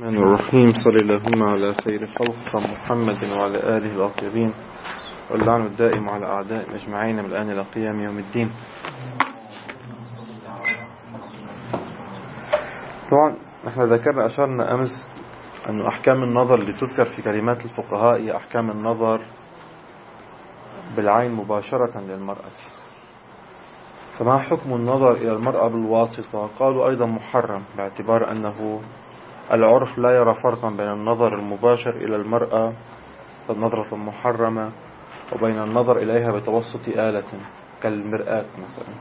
الرحمن الرحيم. صلى اللهم على خير خلق محمد وعلى آله الأطيبين، واللعن الدائم على أعداء أجمعين من الآن إلى قيام يوم الدين. طبعا نحن ذكرنا أشرنا أمس أن أحكام النظر اللي تذكر في كلمات الفقهاء هي أحكام النظر بالعين مباشرة للمرأة. فما حكم النظر إلى المرأة بالواسطة؟ قالوا أيضا محرم، باعتبار أنه العرف لا يرى فرقا بين النظر المباشر إلى المرأة النظرة المحرمة وبين النظر إليها بتوسط آلة كالمرآة مثلا.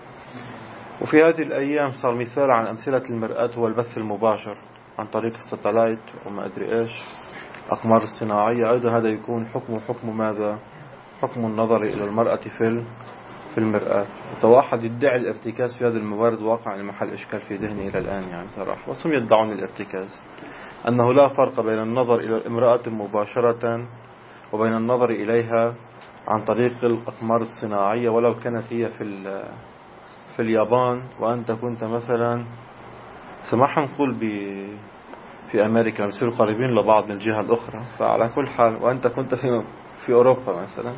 وفي هذه الأيام صار مثال عن أمثلة المرآة هو البث المباشر عن طريق الستلايت وما أدري إيش، الأقمار الصناعية. أيضا هذا يكون حكم ماذا؟ حكم النظر إلى المرأة في المرآة. وتواحد يدعي الارتكاز في هذه الموارد واقع محل إشكال في ذهني إلى الآن يعني صراحة. وهم يدعون الارتكاز، أنه لا فرق بين النظر إلى الامرأة مباشرة وبين النظر إليها عن طريق الأقمار الصناعية، ولو كانت هي في اليابان وأنت كنت مثلا سمح نقول في أمريكا، بيصيروا قريبين لبعض من الجهة الأخرى. فعلى كل حال وأنت كنت في أوروبا مثلا،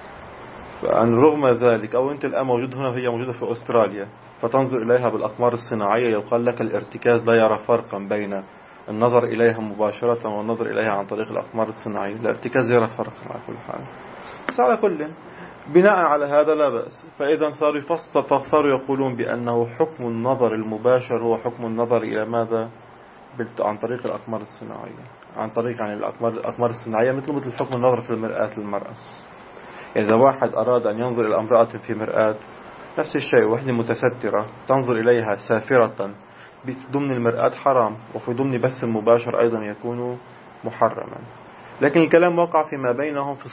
فعن رغم ذلك أو أنت الآن موجود هنا وهي موجودة في أستراليا، فتنظر إليها بالأقمار الصناعية، يقال لك الارتكاز لا يرى فرقا بين النظر إليها مباشرة والنظر إليها عن طريق الأقمار الصناعية. الارتكاز يرى فرقا على كل حال. بس على كل بناء على هذا لا بأس. فإذا صاروا يقولون بأنه حكم النظر المباشر هو حكم النظر إلى ماذا؟ عن طريق الأقمار الصناعية، عن طريق يعني الأقمار الصناعية مثل حكم النظر في المرآة للمرأة. إذا واحد أراد أن ينظر إلى امرأة في مرآة، نفس الشيء، وحدة متسترة تنظر إليها سافرة ضمن المرآة حرام، وفي ضمن بث المباشر أيضا يكون محرما. لكن الكلام وقع فيما بينهم في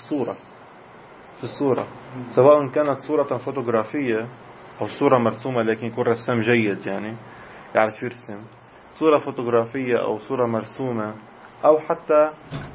الصورة، سواء كانت صورة فوتوغرافية أو صورة مرسومة، لكن يكون رسام جيد يعني يعرف يرسم. صورة فوتوغرافية أو صورة مرسومة، أو حتى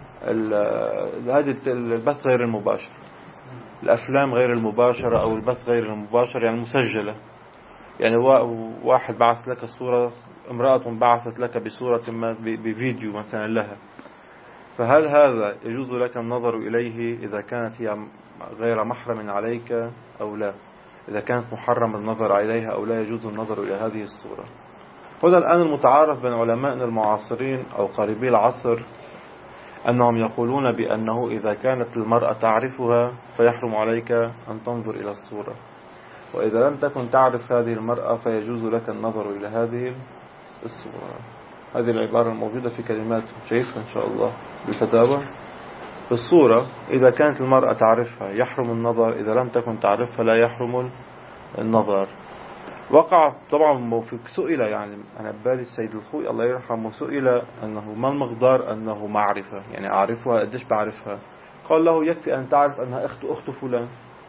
هذه البث غير المباشر، الأفلام غير المباشرة أو البث غير المباشر، يعني مسجلة. يعني واحد بعث لك صورة، امرأة بعثت لك بصورة ما بفيديو مثلا لها، فهل هذا يجوز لك النظر إليه إذا كانت هي غير محرم عليك أو لا؟ إذا كانت محرم النظر إليها أو لا يجوز النظر إلى هذه الصورة؟ هذا الآن المتعارف بين علمائنا المعاصرين أو قريبي العصر، أنهم يقولون بأنه إذا كانت المرأة تعرفها فيحرم عليك أن تنظر إلى الصورة، وإذا لم تكن تعرف هذه المرأة فيجوز لك النظر إلى هذه الصورة. هذه العبارة الموجودة في كلمات شايفها إن شاء الله بالفتاوى. في الصورة إذا كانت المرأة تعرفها يحرم النظر، إذا لم تكن تعرفها لا يحرم النظر. وقع طبعا سئل، يعني أنا ببالي السيد الخوي الله يرحمه سئل أنه ما المقدار أنه معرفة، يعني أعرفها قديش بعرفها؟ قال له يكفي أن تعرف أنها أخت فلان،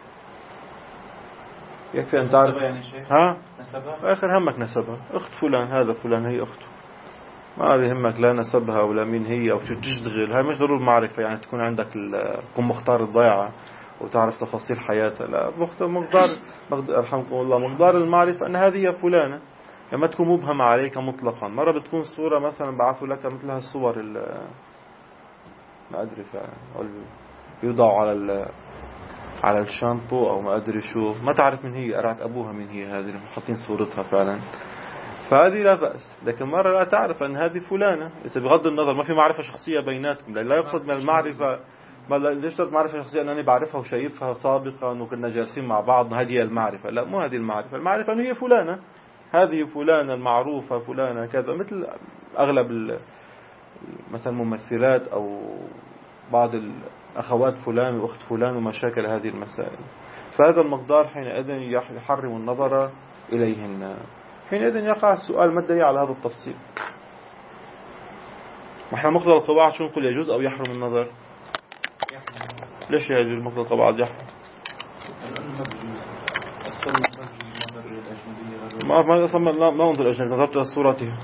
يكفي أن تعرف نسبها. آخر همك نسبها، أخت فلان، هذا فلان هي أخته، ما يهمك لا نسبها ولا مين هي أو شو تشتغل. هاي مش ضروري معرفة يعني تكون عندك تكون مختار الضيعة وتعرف تفاصيل حياتها، لا. مقدار رحمكم الله، مقدار المعرفة أن هذه فلانة، يعني ما تكون مبهمة عليك مطلقا. مرة بتكون صورة مثلا بعثوا لك مثل هالصور ما أدري يوضعوا على الشامبو أو ما أدري شو، ما تعرف من هي، قرأت أبوها من هي، هذه حاطين صورتها فعلا، فهذه لا بأس. لكن مرة لا تعرف أن هذه فلانة، إذا بغض النظر ما في معرفة شخصية بيناتكم، لا يقصد من المعرفة ليش معرفة شخصية أنني بعرفها وشايفها سابقا وكنا جالسين مع بعض، هذه المعرفة. لا، مو هذه المعرفة أنه هي فلانة، هذه فلانة المعروفة، فلانة كذا، مثل أغلب مثلا ممثلات أو بعض الأخوات فلان وأخت فلان ومشاكل هذه المسائل. فهذا المقدار حينئذ يحرم النظر إليهن. حينئذ يقع السؤال: ما الدليل على هذا التفصيل؟ وإحنا مقتضى القواعد شو نقول؟ يجوز أو يحرم النظر؟ ليش يجوز مقتضى القواعد يحرم؟ ما انظر الأجنبي، نظرت إلى صورتها.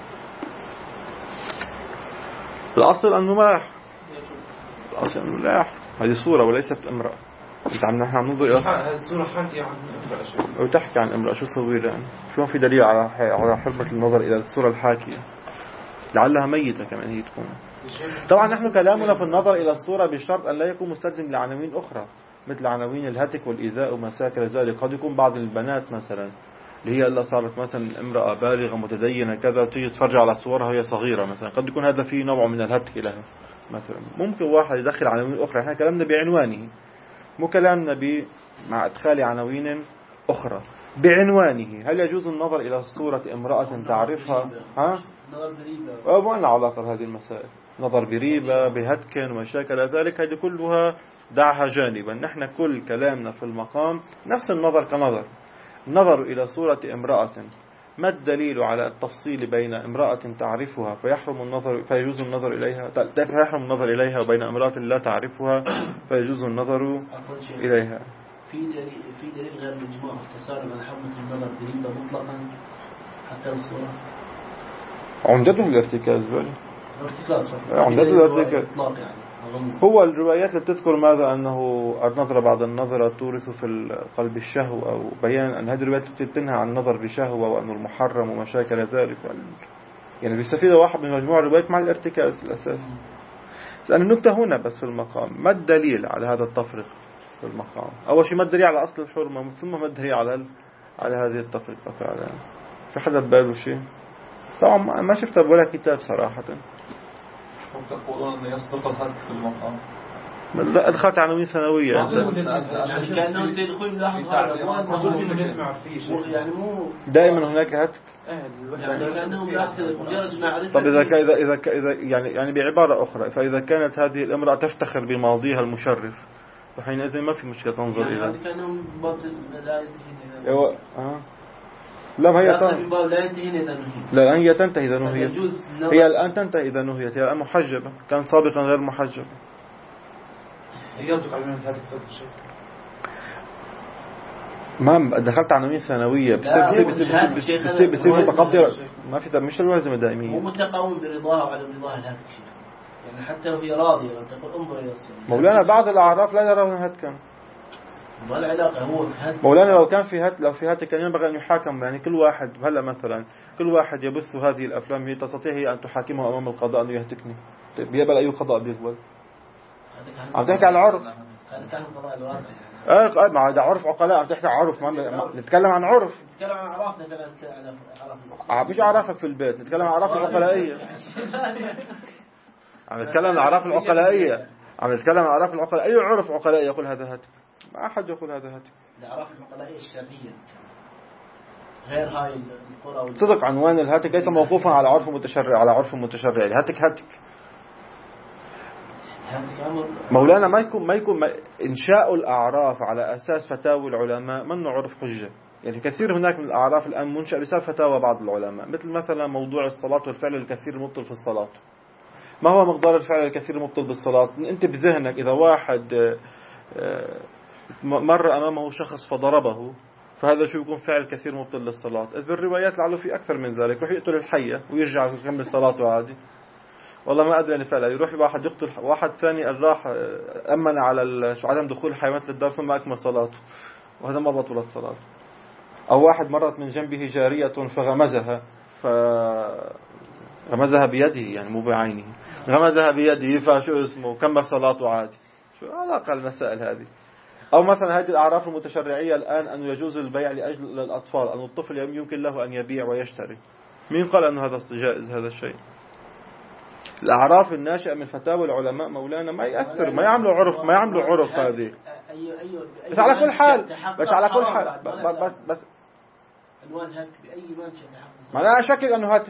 الأصل أنه ملاح، الأصل أنه ملاح، هذه صورة وليست امرأة. نحن عم ننظر إلى الصورة حاكية عن امرأة، وتحكي عن امرأة، شو تسوي لأن شو في دليل على حرمة النظر إلى الصورة الحاكية؟ لعلها ميتة كمان هي تكون. طبعا نحن كلامنا في النظر إلى الصورة بشرط أن لا يكون مستلزم لعناوين أخرى مثل عناوين الهتك والإيذاء وما شاكل ذلك. قد يكون بعض البنات مثلا اللي هي اللي صارت مثلا امرأة بالغة متدينة كذا تيجي تفرج على صورها وهي صغيرة مثلا، قد يكون هذا فيه نوع من الهتك لها مثلا. ممكن واحد يدخل عناوين أخرى، احنا كلامنا بعنوانه مو كلامنا مع إدخال عناوين أخرى بعنوانه. هل يجوز النظر إلى صورة امرأة تعرفها؟ ها؟ نظر بريبة ما لنا علاقة بهذه المسائل، نظر بريبة بهتك ومشاكل ذلك، هذه كلها دعها جانبا. نحن كل كلامنا في المقام نفس النظر كنظر. النظر إلى صورة امرأة، ما الدليل على التفصيل بين امرأة تعرفها فيحرم النظر فيجوز النظر إليها، فيحرم النظر إليها، وبين امرأة لا تعرفها فيجوز النظر إليها؟ في دليل غير مجموع اختصار على حرمة النظر بريبة مطلقا حتى الصورة. عمدته الارتكاز بل ارتكاز عمدته الارتكاز هو الروايات اللي بتذكر ماذا أنه النظرة بعد النظرة تورث في القلب الشهوة، أو بيان أن هذه الروايات بتنهى عن النظر بشهوة وأنه المحرم ومشاكل ذلك. يعني بيستفيد واحد من مجموعة الروايات مع الارتكاز الأساس. لأن النكتة هنا بس في المقام، ما الدليل على هذا التفريق في المقام؟ أول شيء ما الدليل على أصل الحرمة، ثم ما الدليل على هذه التفرقة فعلا. في حدا بباله شيء؟ طبعا ما شفت ولا كتاب صراحة. تقولون أن يصدق الهتك في المقام؟ لا أدخلت عناوين ثانوية يعني كأنه سيد أخوي ملاحظ هذا يعني مو دائما هناك هتك، يعني كأنه ملاحظ مجرد معرفة. طب إذا يعني بعبارة أخرى، فإذا كانت هذه الامرأة تفتخر بماضيها المشرف فحينئذ ما في مشكلة تنظر إلى يعني كأنهم باب لا ينتهي. لا هي لا ينتهي إذا نهيت. لا هي تنتهي إذا نهيت. هي الآن تنتهي إذا نهيت. هي الآن محجبة، كان سابقا غير محجبة. يصدق عناوين هذه الشيء. ما دخلت عناوين ثانوية بصير متقدر. ما في مش الوازمة دائمية. مو متقاوم برضاها وعدم رضاها الهتك، يعني حتى لو هي راضية تقول انظر إلى الصورة. مولانا بعض الأعراف لا يرون هتكا. ما العلاقة هو مولانا لو كان في هتك كان ينبغي أن يحاكم. يعني كل واحد هلا مثلا كل واحد يبث هذه الأفلام هي تستطيع هي أن تحاكمه أمام القضاء أنه يهتكني. بيقبل أي قضاء بيقبل. عم تحكي على العرف. هذا كان قضاء الواقع. ما هذا عرف عقلاء. عم تحكي عن عرف، ما نتكلم عن عرف. نتكلم عن أعرافنا على مش أعرافك في البيت، نتكلم عن أعراف العقلائية. عم نتكلم عن أعراف العقلائية. أي عرف عقلائي يقول هذا هتك؟ ما أحد يقول هذا هتك. الأعراف العقلائية الشرعية غير هاي القرى. صدق عنوان الهتك ليس موقوفا على عرف متشرع. الهتك مولانا ما يكون إنشاء الأعراف على أساس فتاوى العلماء منه عرف حجة. يعني كثير هناك من الأعراف الآن منشأ بسبب فتاوى بعض العلماء، مثلا موضوع الصلاة والفعل الكثير المبطل في الصلاة. ما هو مقدار الفعل الكثير المبطل بالصلاة؟ أنت بذهنك إذا واحد مر أمامه شخص فضربه فهذا شو يكون فعل كثير مبطل للصلاة؟ إذ بالروايات لعله في أكثر من ذلك. يروح يقتل الحية ويرجع يكمل صلاته عادي. والله ما أدري فعلا. يروح واحد يقتل واحد ثاني راح أمن على عدم دخول الحيوانات للدار ثم أكمل صلاته، وهذا ما بطلت صلاته. أو واحد مرت من جنبه جارية فغمزها غمزها بيده، يعني مو بعينه، غمزها بيده فشو اسمه كمل صلاته عادي. شو علاقة المسائل هذه؟ أو مثلا هذه الأعراف المتشرعية الآن أنه يجوز البيع لأجل الأطفال، أن الطفل يمكن له أن يبيع ويشتري. مين قال أنه هذا جائز هذا الشيء؟ الأعراف الناشئة من فتاوى العلماء مولانا ما يأثر، ما يعملوا عرف هذه. بس على كل حال بس عنوان هاتك بأي منشأ ما أنا أشكك أنه هاتك.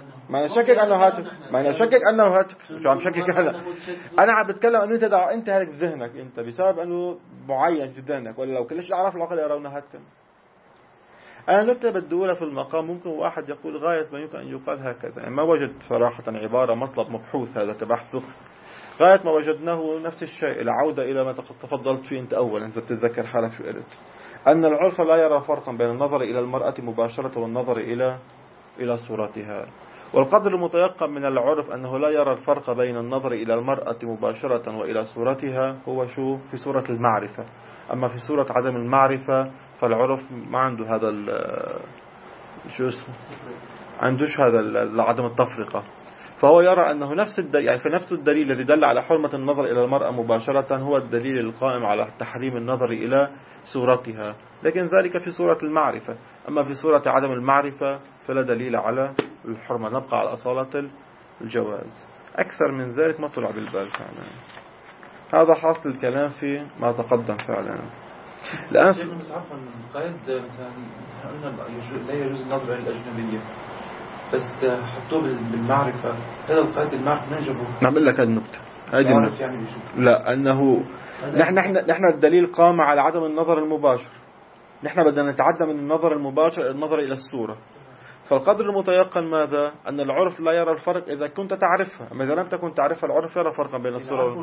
شو عم شكك أنا عم بتكلم أنه أنت هيك بذهنك أنت بسبب أنه معين في ذهنك، ولا لو كلش الأعراف العقل يرون هاتك. أنا نكتة بدي أقولها في المقام. ممكن واحد يقول غاية ما يمكن أن يقال هكذا. يعني ما وجد صراحة عبارة مطلب مبحوث هذا كبحث. غاية ما وجدناه نفس الشيء، العودة إلى ما تفضلت فيه أنت أولا إذا بتتذكر حالك شو قلت، أن العرف لا يرى فرقا بين النظر إلى المرأة مباشرة والنظر إلى صورتها. والقدر المتيقن من العرف أنه لا يرى الفرق بين النظر إلى المرأة مباشرة وإلى صورتها هو شو في صورة المعرفة. أما في صورة عدم المعرفة فالعرف ما عنده هذا شو اسمه، عندوش هذا عدم التفرقة. فهو يرى أنه نفس الدليل، يعني في نفس الدليل الذي دل على حرمة النظر إلى المرأة مباشرة هو الدليل القائم على تحريم النظر إلى صورتها، لكن ذلك في صورة المعرفة. أما في صورة عدم المعرفة فلا دليل على الحرمة، نبقى على أصالة الجواز. أكثر من ذلك ما طلع بالبال فعلا. هذا حاصل الكلام في ما تقدم فعلا. الآن بس عفوا القيد مثلا قلنا لا يجوز النظر إلى الأجنبية، بس حطوه بالمعرفة. هذا القيد المعرفة ما جابوه. نعمل لك النكتة هذه النكتة. يعني لا، أنه نحن الدليل قام على عدم النظر المباشر، نحن بدنا نتعدى من النظر المباشر إلى النظر إلى الصورة. فالقدر المتيقن ماذا؟ أن العرف لا يرى الفرق إذا كنت تعرفها، أما إذا لم تكن تعرفها العرف يرى فرقا بين الصورة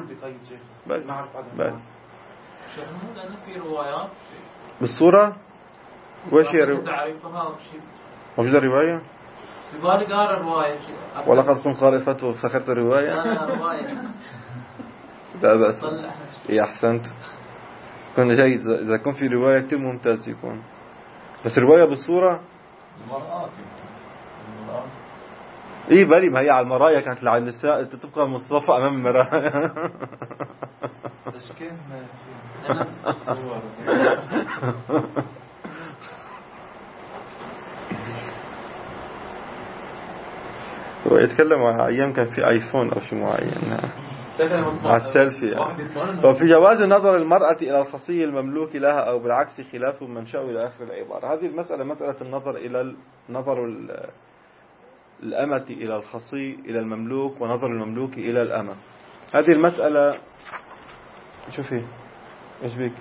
في روايات بالصورة. وش هي تعرفها موجودة رواية؟ في بالي قارئ رواية ولقد كنت قارئ فتوى وسخرت الرواية. لا رواية لا بأس. إيه أحسنت، كنا جيد. إذا كان في رواية كتير ممتاز يكون، بس رواية بالصورة إيه بالي. ما هي على المرايا كانت على النساء تبقى مصطفى أمام المرايا. هو يتكلم عن أيام كان في آيفون أو شيء معين على السيلفي يعني. وفي جواز نظر المرأة إلى الخصي المملوك لها أو بالعكس خلاف منشأ إلى آخر العبارة. هذه المسألة مسألة النظر إلى نظر الأمة إلى الخصي إلى المملوك ونظر المملوك إلى الأمة. هذه المسألة شوفي إيش بيك.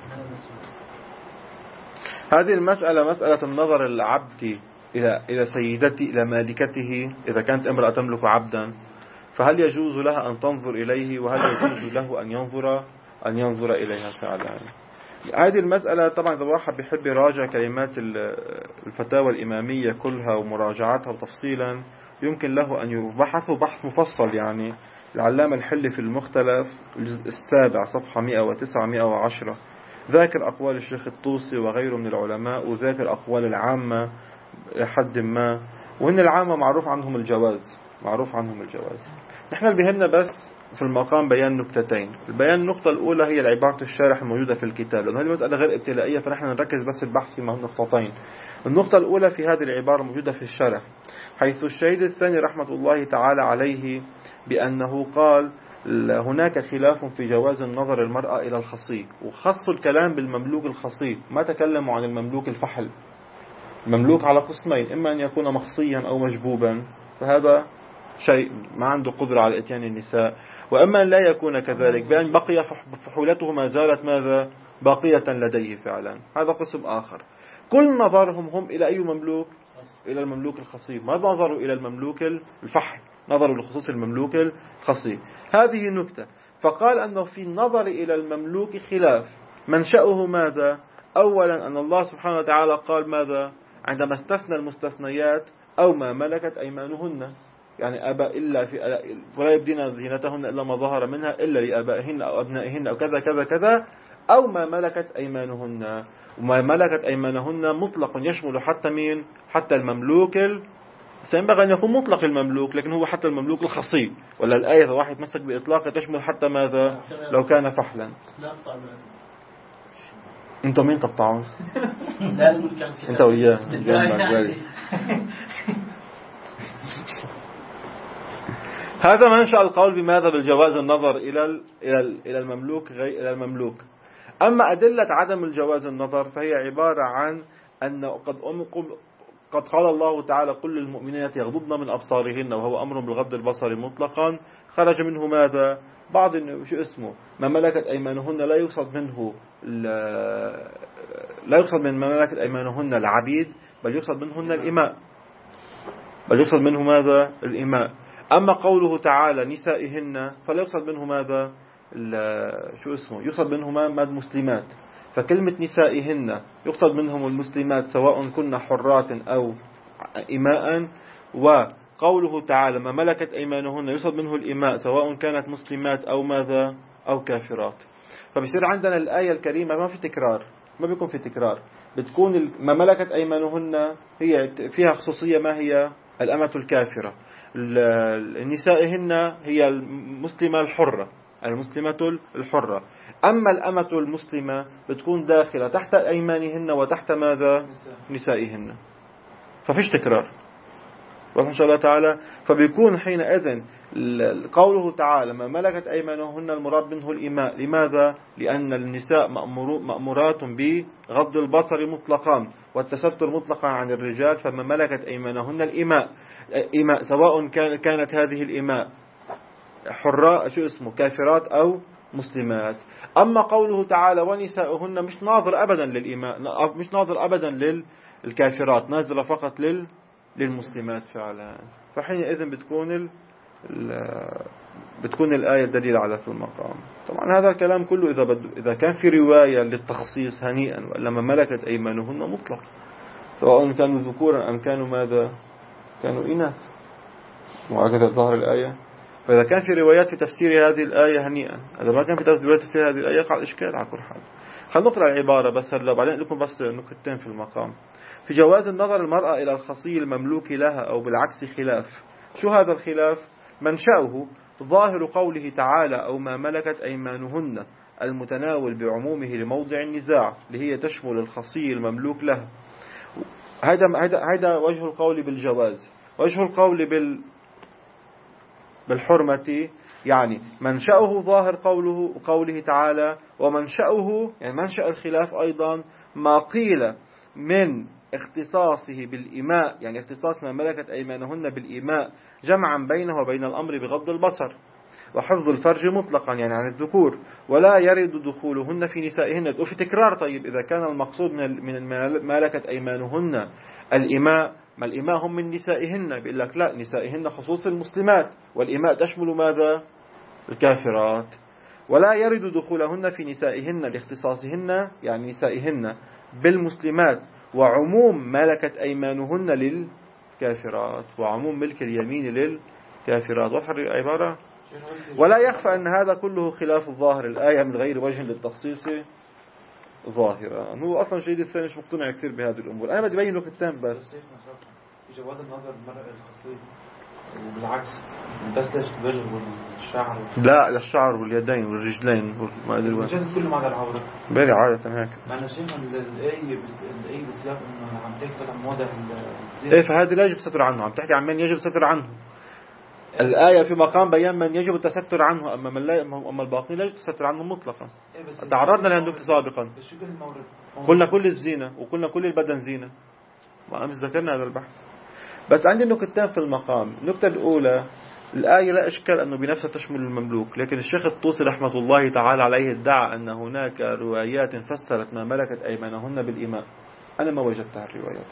هذه المسألة مسألة النظر العبد إلى سيدته إلى مالكته. إذا كانت امرأة تملك عبدا فهل يجوز لها أن تنظر إليه، وهل يجوز له أن ينظر إليها فعلا. هذه المسألة طبعا إذا واحد بيحب يراجع كلمات الفتاوى الإمامية كلها ومراجعتها تفصيلا يمكن له أن يبحث بحث مفصل. يعني العلامة الحلي في المختلف الجزء 7 صفحة 109-110 ذاكر أقوال الشيخ الطوسي وغيره من العلماء، وذاكر أقوال العامة لحد ما، وهن العامة معروف عنهم الجواز. نحن اللي بيهمنا بس في المقام بيان نكتتين. النقطة الأولى هي العبارة الشارح الموجودة في الكتاب، لأن هذه مسألة غير ابتدائية فنحن نركز بس البحث في نقطتين. النقطة الأولى في هذه العبارة موجودة في الشرح، حيث الشهيد الثاني رحمة الله تعالى عليه بأنه قال هناك خلاف في جواز النظر المرأة إلى الخصي، وخص الكلام بالمملوك الخصي، ما تكلموا عن المملوك الفحل. المملوك على قسمين، إما أن يكون مخصيا أو مجبوبا، فهذا شيء ما عنده قدرة على إتيان النساء، وأما أن لا يكون كذلك بأن بقي فحولته ما زالت ماذا باقية لديه فعلا، هذا قسم آخر. كل نظرهم هم إلى أي مملوك؟ إلى المملوك الخصي، ما نظروا إلى المملوك الفحل، نظروا لخصوص المملوك الخصي. هذه نكتة. فقال أنه في النظر إلى المملوك خلاف منشأه ماذا؟ أولا أن الله سبحانه وتعالى قال ماذا عندما استثنى المستثنيات أو ما ملكت أيمانهن، يعني أبا إلا في ولا يبدين زينتهن إلا ما ظهر منها إلا لآبائهن أو أبنائهن أو كذا كذا كذا، أو ما ملكت أيمانهن. وما ملكت أيمانهن مطلق يشمل حتى مين؟ حتى المملوك سينبغي أن يكون مطلق المملوك، لكن هو حتى المملوك الخصي. ولا الآية إذا واحد مسك بإطلاق تشمل حتى ماذا لو كان فحلا. انتوا مين تقطعون؟ انت وياه هذا منشأ القول بماذا بالجواز النظر إلى المملوك. أما أدلة عدم الجواز النظر فهي عبارة عن أن قد قال الله تعالى قل للمؤمنين يغضضن من أبصارهن، وهو أمر بالغض البصر مطلقا. خرج منه ماذا؟ بعض شو اسمه ما ملكت أيمانهن، لا يقصد من ما ملكت أيمانهن العبيد، بل يقصد منهن الإماء، ماذا؟ الإماء. أما قوله تعالى نسائهن فلا يقصد منه ماذا؟ يقصد منهما المسلمات. فكلمة نسائهن يقصد منهم المسلمات سواء كن حرات أو إماء، وقوله تعالى ما ملكت أيمانهن يقصد منه الإماء سواء كانت مسلمات أو ماذا أو كافرات. فبصير عندنا الآية الكريمة ما بيكون في تكرار، بتكون ما ملكت أيمانهن هي فيها خصوصية، ما هي؟ الأمة الكافرة. نسائهن هي المسلمة الحرة، المسلمة الحرة. أما الأمة المسلمة بتكون داخلة تحت أيمانهن وتحت ماذا؟ نسائهن. ففيش تكرار إن شاء الله تعالى. فبيكون حينئذ قوله تعالى ما ملكت أيمانهن المراد منه الإماء. لماذا؟ لأن النساء مأمورات بغض البصر مطلقا والتستر مطلقا عن الرجال. فما ملكت أيمانهن الإماء، سواء كانت هذه الإماء حراء كافرات أو مسلمات. أما قوله تعالى ونساؤهن مش ناظر أبدا للإماء، مش ناظر أبدا للكافرات، نازل فقط للمسلمات فعلا. فحينئذ بتكون الآية دليل على في المقام. طبعا هذا الكلام كله إذا كان في رواية للتخصيص هنيئا، ولما ملكت أيمانهن مطلق، سواء كانوا ذكورا أم كانوا ماذا؟ كانوا إناث. وهكذا ظهر الآية. فإذا كان في روايات في تفسير هذه الآية هنيئا، إذا ما كان في روايات في تفسير هذه الآية يقع إشكال على كل حال. خلينا نقرأ العبارة بس هلا، بعدين لكم بس نكتين في المقام. في جواز النظر المرأة إلى الخصي المملوك لها أو بالعكس خلاف. شو هذا الخلاف؟ منشأه ظاهر قوله تعالى أو ما ملكت أيمانهن المتناول بعمومه لموضع النزاع، اللي هي تشمل الخصي المملوك لها. هذا وجه القول بالجواز. وجه القول بالحرمة يعني منشأه ظاهر قوله تعالى، ومنشأه يعني منشأ الخلاف أيضا ما قيل من اختصاصه بالإماء، يعني اختصاص ما ملكت أيمانهن بالإماء جمعا بينه وبين الأمر بغض البصر وحفظ الفرج مطلقا يعني عن الذكور، ولا يرد دخولهن في نسائهن. وفي تكرار. طيب إذا كان المقصود من ملكت أيمانهن الإماء، ما الإماء هم من نسائهن، بيقول لك لا، نسائهن خصوص المسلمات، والإماء تشمل ماذا؟ الكافرات. ولا يرد دخولهن في نسائهن لاختصاصهن يعني نسائهن بالمسلمات، وعموم ملكت أيمانهن للكافرات، وعموم ملك اليمين للكافرات. واضح العبارة؟ ولا يخفى أن هذا كله خلاف الظاهر الآية من غير وجه للتخصيص ظاهرا. هو أصلا شيء الثاني مش مقتنع كثير بهذه الأمور. أنا بدي أبين له كتان بس. في جواز النظر المرأة الخصية وبالعكس بس الوجه والشعر. لا، للشعر واليدين والرجلين وما أدري وين. الجسد كله ما عدا العورة. باري عادة هيك. أنا شايف إن الآية بسياق إنه عم تحكي عن موضع إيه، فهذه لا يجب الستر عنه. عم تحكي عن من يجب الستر عنه. الآية في مقام بيان من يجب التستر عنه، أما الباقي لا يجب التستر عنه مطلقا. تعرضنا لهذا سابقا. قلنا كل الزينة وقلنا كل البدن زينة، ما أمس ذكرنا هذا البحث. بس عندي نكتتين في المقام. النكتة الأولى، الآية لا إشكال أنه بنفسها تشمل المملوك، لكن الشيخ الطوسي رحمة الله تعالى عليه ادعى أن هناك روايات فسرت ما ملكت أيمانهن بالإماء. أنا ما وجدتها الروايات،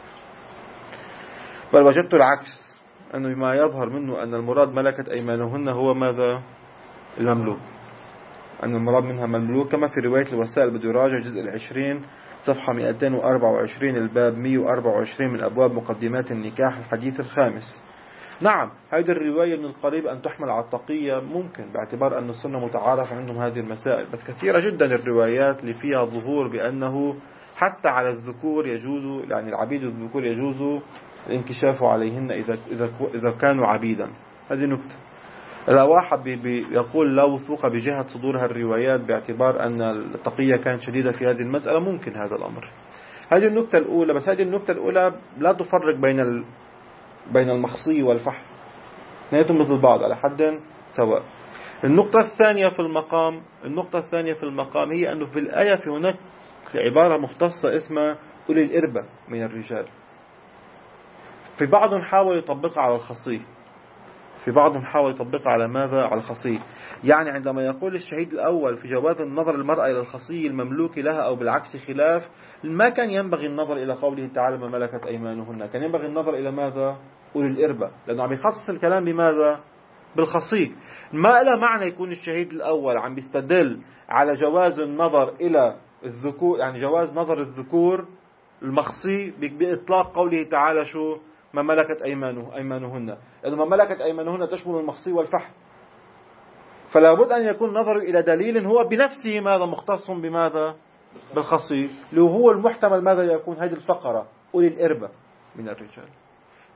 بل وجدت العكس، أنه ما يظهر منه أن المراد ملكت أيمانهن هو ماذا؟ المملوك. أن المراد منها مملوك، كما في رواية الوسائل بدو يراجع جزء 20 صفحة 224 الباب 124 من أبواب مقدمات النكاح الحديث الخامس. نعم، هذه الرواية من القريب أن تحمل على التقية، ممكن باعتبار أن السنة متعارف عندهم هذه المسائل، بس كثيرة جدا الروايات اللي فيها ظهور بأنه حتى على الذكور يجوز، يعني العبيد الذكور يجوز الانكشاف عليهن إذا كانوا عبيدا. هذه نكتة. لا واحد يقول لا وثوق بجهة صدورها الروايات باعتبار أن التقية كانت شديدة في هذه المسألة، ممكن هذا الأمر. هذه النكتة الأولى. بس هذه النكتة الأولى لا تفرق بين المخصي والفحل، اثنيناتهم مثل بعض على حد سواء. النقطة الثانية في المقام هي أنه في الآية في هناك عبارة مختصة اسمها أولي الإربة من الرجال. في بعضهم حاول يطبقها على الخصي، في بعضهم حاول يطبقها على ماذا؟ على الخصي. يعني عندما يقول الشهيد الأول في جواز النظر المرأة إلى الخصي المملوك لها أو بالعكس خلاف، ما كان ينبغي النظر إلى قوله تعالى ما ملكت أيمانهن، كان ينبغي النظر إلى ماذا؟ أولي الإربة، لأنه عم يخصص الكلام بماذا؟ بالخصي. ما له معنى يكون الشهيد الأول عم بيستدل على جواز النظر إلى الذكور، يعني جواز نظر الذكور المخصي بإطلاق قوله تعالى شو؟ ما ملكت أيمانهن، لأنه ما ملكت أيمانهن تشمل المخصي والفحل. فلا بد أن يكون نظر إلى دليل هو بنفسه ماذا؟ مختص بماذا؟ بالخصي، اللي هو المحتمل ماذا يكون؟ هذه الفقرة أولي الإربة من الرجال.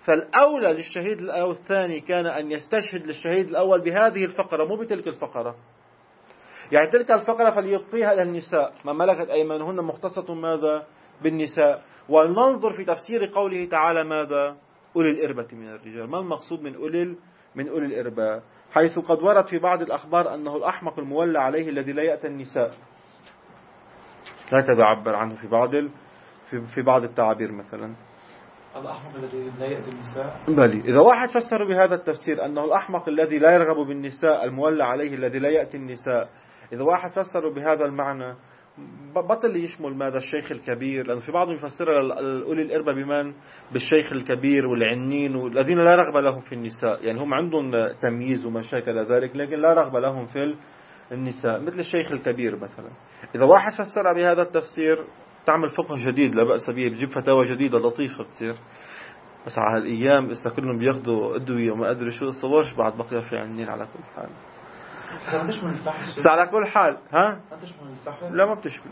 فالأولى للشهيد الثاني كان أن يستشهد للشهيد الأول بهذه الفقرة مو بتلك الفقرة. يعني تلك الفقرة فليبقيها إلى النساء، ما ملكت أيمانهن مختصة ماذا بالنساء. وننظر في تفسير قوله تعالى ماذا أولي الإربة من الرجال. ما المقصود من أولي الإربة؟ حيث قد ورد في بعض الأخبار أنه الأحمق المولى عليه الذي لا يأتي النساء، هكذا عبر عنه في بعض التعابير مثلا الأحمق الذي لا يأتي النساء. بلي إذا واحد فسر بهذا التفسير أنه الأحمق الذي لا يرغب بالنساء المولى عليه الذي لا يأتي النساء، إذا واحد فسر بهذا المعنى بطل يشمل ماذا الشيخ الكبير، لأن في بعضهم يفسر أولي الإربة بمن بالشيخ الكبير والعنين والذين لا رغبة لهم في النساء، يعني هم عندهم تمييز وما شاكل ذلك لكن لا رغبة لهم في النساء مثل الشيخ الكبير مثلا. إذا واحد فسر بهذا التفسير تعمل فقه جديد لا بأس به، بجيب فتاوى جديدة لطيفة كثير. بس على هالأيام إذا كلهم بياخدوا أدوية وما أدري شو الصورش بعد بقي في عنين على كل حال. بس على كل حال لا ما بتشمل.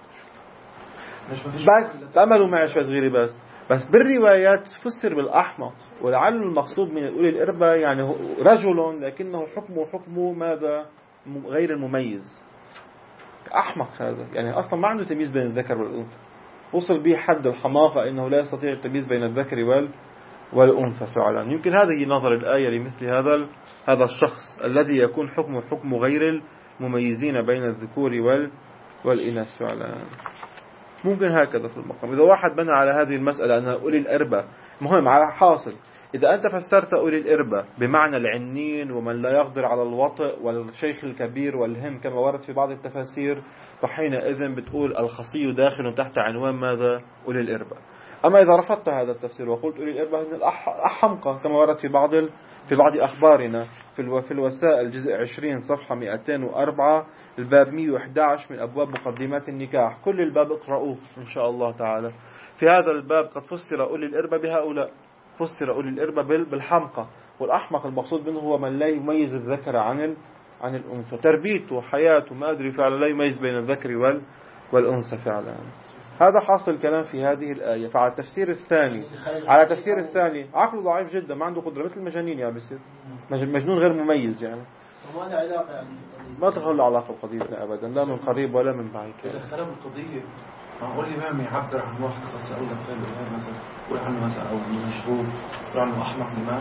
بس تأملوا معي شوي صغيرة بس بالروايات تفسر بالأحمق، ولعل المقصود من أولي الإربة يعني رجل لكنه حكمه ماذا غير المميز. أحمق هذا يعني أصلا ما عنده تمييز بين الذكر والأنثى، وصل به حد الحماقة إنه لا يستطيع التمييز بين الذكر والأنثى فعلا. يمكن هذه نظر الآية لمثل هذا الشخص الذي يكون حكمه غير المميزين بين الذكور والإناث فعلا. ممكن هكذا في المقام. إذا واحد بنى على هذه المسألة أنها أولي الإربة مهم على حاصل، إذا أنت فسرت أولي الإربة بمعنى العنين ومن لا يقدر على الوطئ والشيخ الكبير والهم كما ورد في بعض التفاسير، فحينئذ بتقول الخصي داخل تحت عنوان ماذا أولي الإربة. أما إذا رفضت هذا التفسير وقلت أولي الإربة من الأحمقة كما ورد في بعض أخبارنا في الوسائل جزء 20 صفحة 204 الباب 111 من أبواب مقدمات النكاح، كل الباب اقرأوه إن شاء الله تعالى. في هذا الباب قد فسر أولي الإربة بهؤلاء، فسر أولي الإربة بالحمقى، والأحمق المقصود منه هو من لا يميز الذكر عن الأنثى، تربيته حياته ما أدري فعلا لا يميز بين الذكر والأنثى فعلا. هذا حاصل الكلام في هذه الآية. فعلى التفسير الثاني عقله ضعيف جدا ما عنده قدرة مثل المجانين يعني بيصير مجنون غير مميز يعني وما له علاقة يعني ما تخلى علاقة بقضيتنا أبدا لا من قريب ولا من بعيد. الكلام القضية معقول الإمام يعبر عن واحد خاصة أو دخل مثلا يقول عنه مثلا أو مشهور يقول عنه أحمق الإمام؟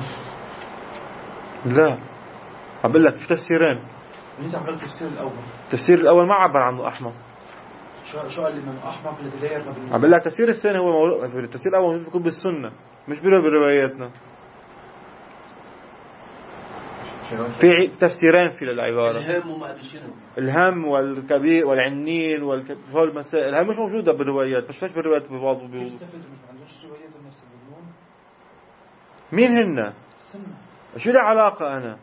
لا أقول لك في تفسيرين. ليش عبر التفسير الأول ما عبر عنه أحمق. شو قال الإمام أحمق الذي لا يرغب بالنساء؟ أقول لك التفسير الثاني هو التفسير الأول بيكون بالسنة مش برواياتنا. في تفسيرين في العبارة، الهم والكبير والعنين والمسائل هاي مش موجودة بالروايات، مش بالروايات ببعض مين هن؟ شو له علاقة أنا؟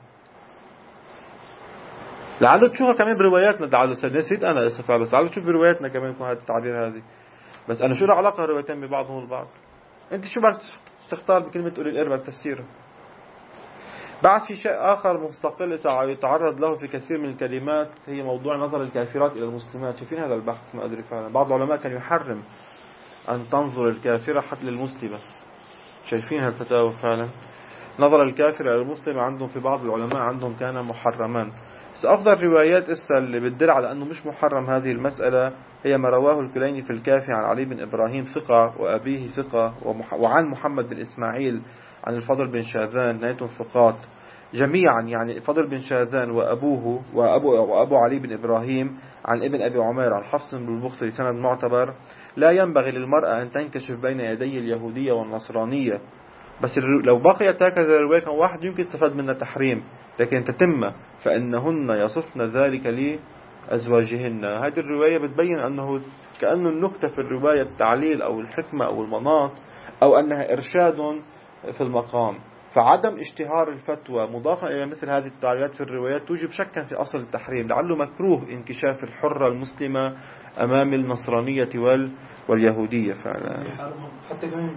لعله تشوفها كمان برواياتنا، لعله نسيت أنا أسفع بس لعله تشوف برواياتنا كمان يكون هذا التعبير هذه. بس أنا شو له علاقة الروايتين ببعضهم البعض؟ أنت شو بدك تختار بكلمة أولي الإربة تفسيره؟ بعد في شيء آخر مستقل يتعرض له في كثير من الكلمات هي موضوع نظر الكافرات إلى المسلمات. شايفين هذا البحث؟ ما أدري فعلا بعض العلماء كان يحرم أن تنظر الكافرة حتى للمسلمة. شايفين هالفتاوى فعلا؟ نظر الكافر إلى المسلمة عندهم في بعض العلماء عندهم كان محرمان. بس أفضل روايات اللي بتدل على أنه مش محرم هذه المسألة هي ما رواه الكليني في الكافي عن علي بن إبراهيم ثقة وأبيه ثقة وعن محمد بن إسماعيل عن الفضل بن شاذان نهايتهم ثقات جميعا، يعني الفضل بن شاذان وأبوه وأبو علي بن إبراهيم عن ابن أبي عمير عن حفص بن البختري سند معتبر. لا ينبغي للمرأة أن تنكشف بين يدي اليهودية والنصرانية. بس لو بقيت هكذا الرواية كان واحد يمكن استفاد منها تحريم، لكن تتم فإنهن يصفن ذلك لأزواجهن. هذه الرواية بتبين أنه كأنه النكتة في الرواية التعليل أو الحكمة أو المناط أو أنها إرشاد في المقام. فعدم اشتهار الفتوى مضافا إلى مثل هذه التعليلات في الروايات توجب شكا في أصل التحريم، لعله مكروه انكشاف الحرة المسلمة أمام النصرانية واليهودية فعلا. حتى كمان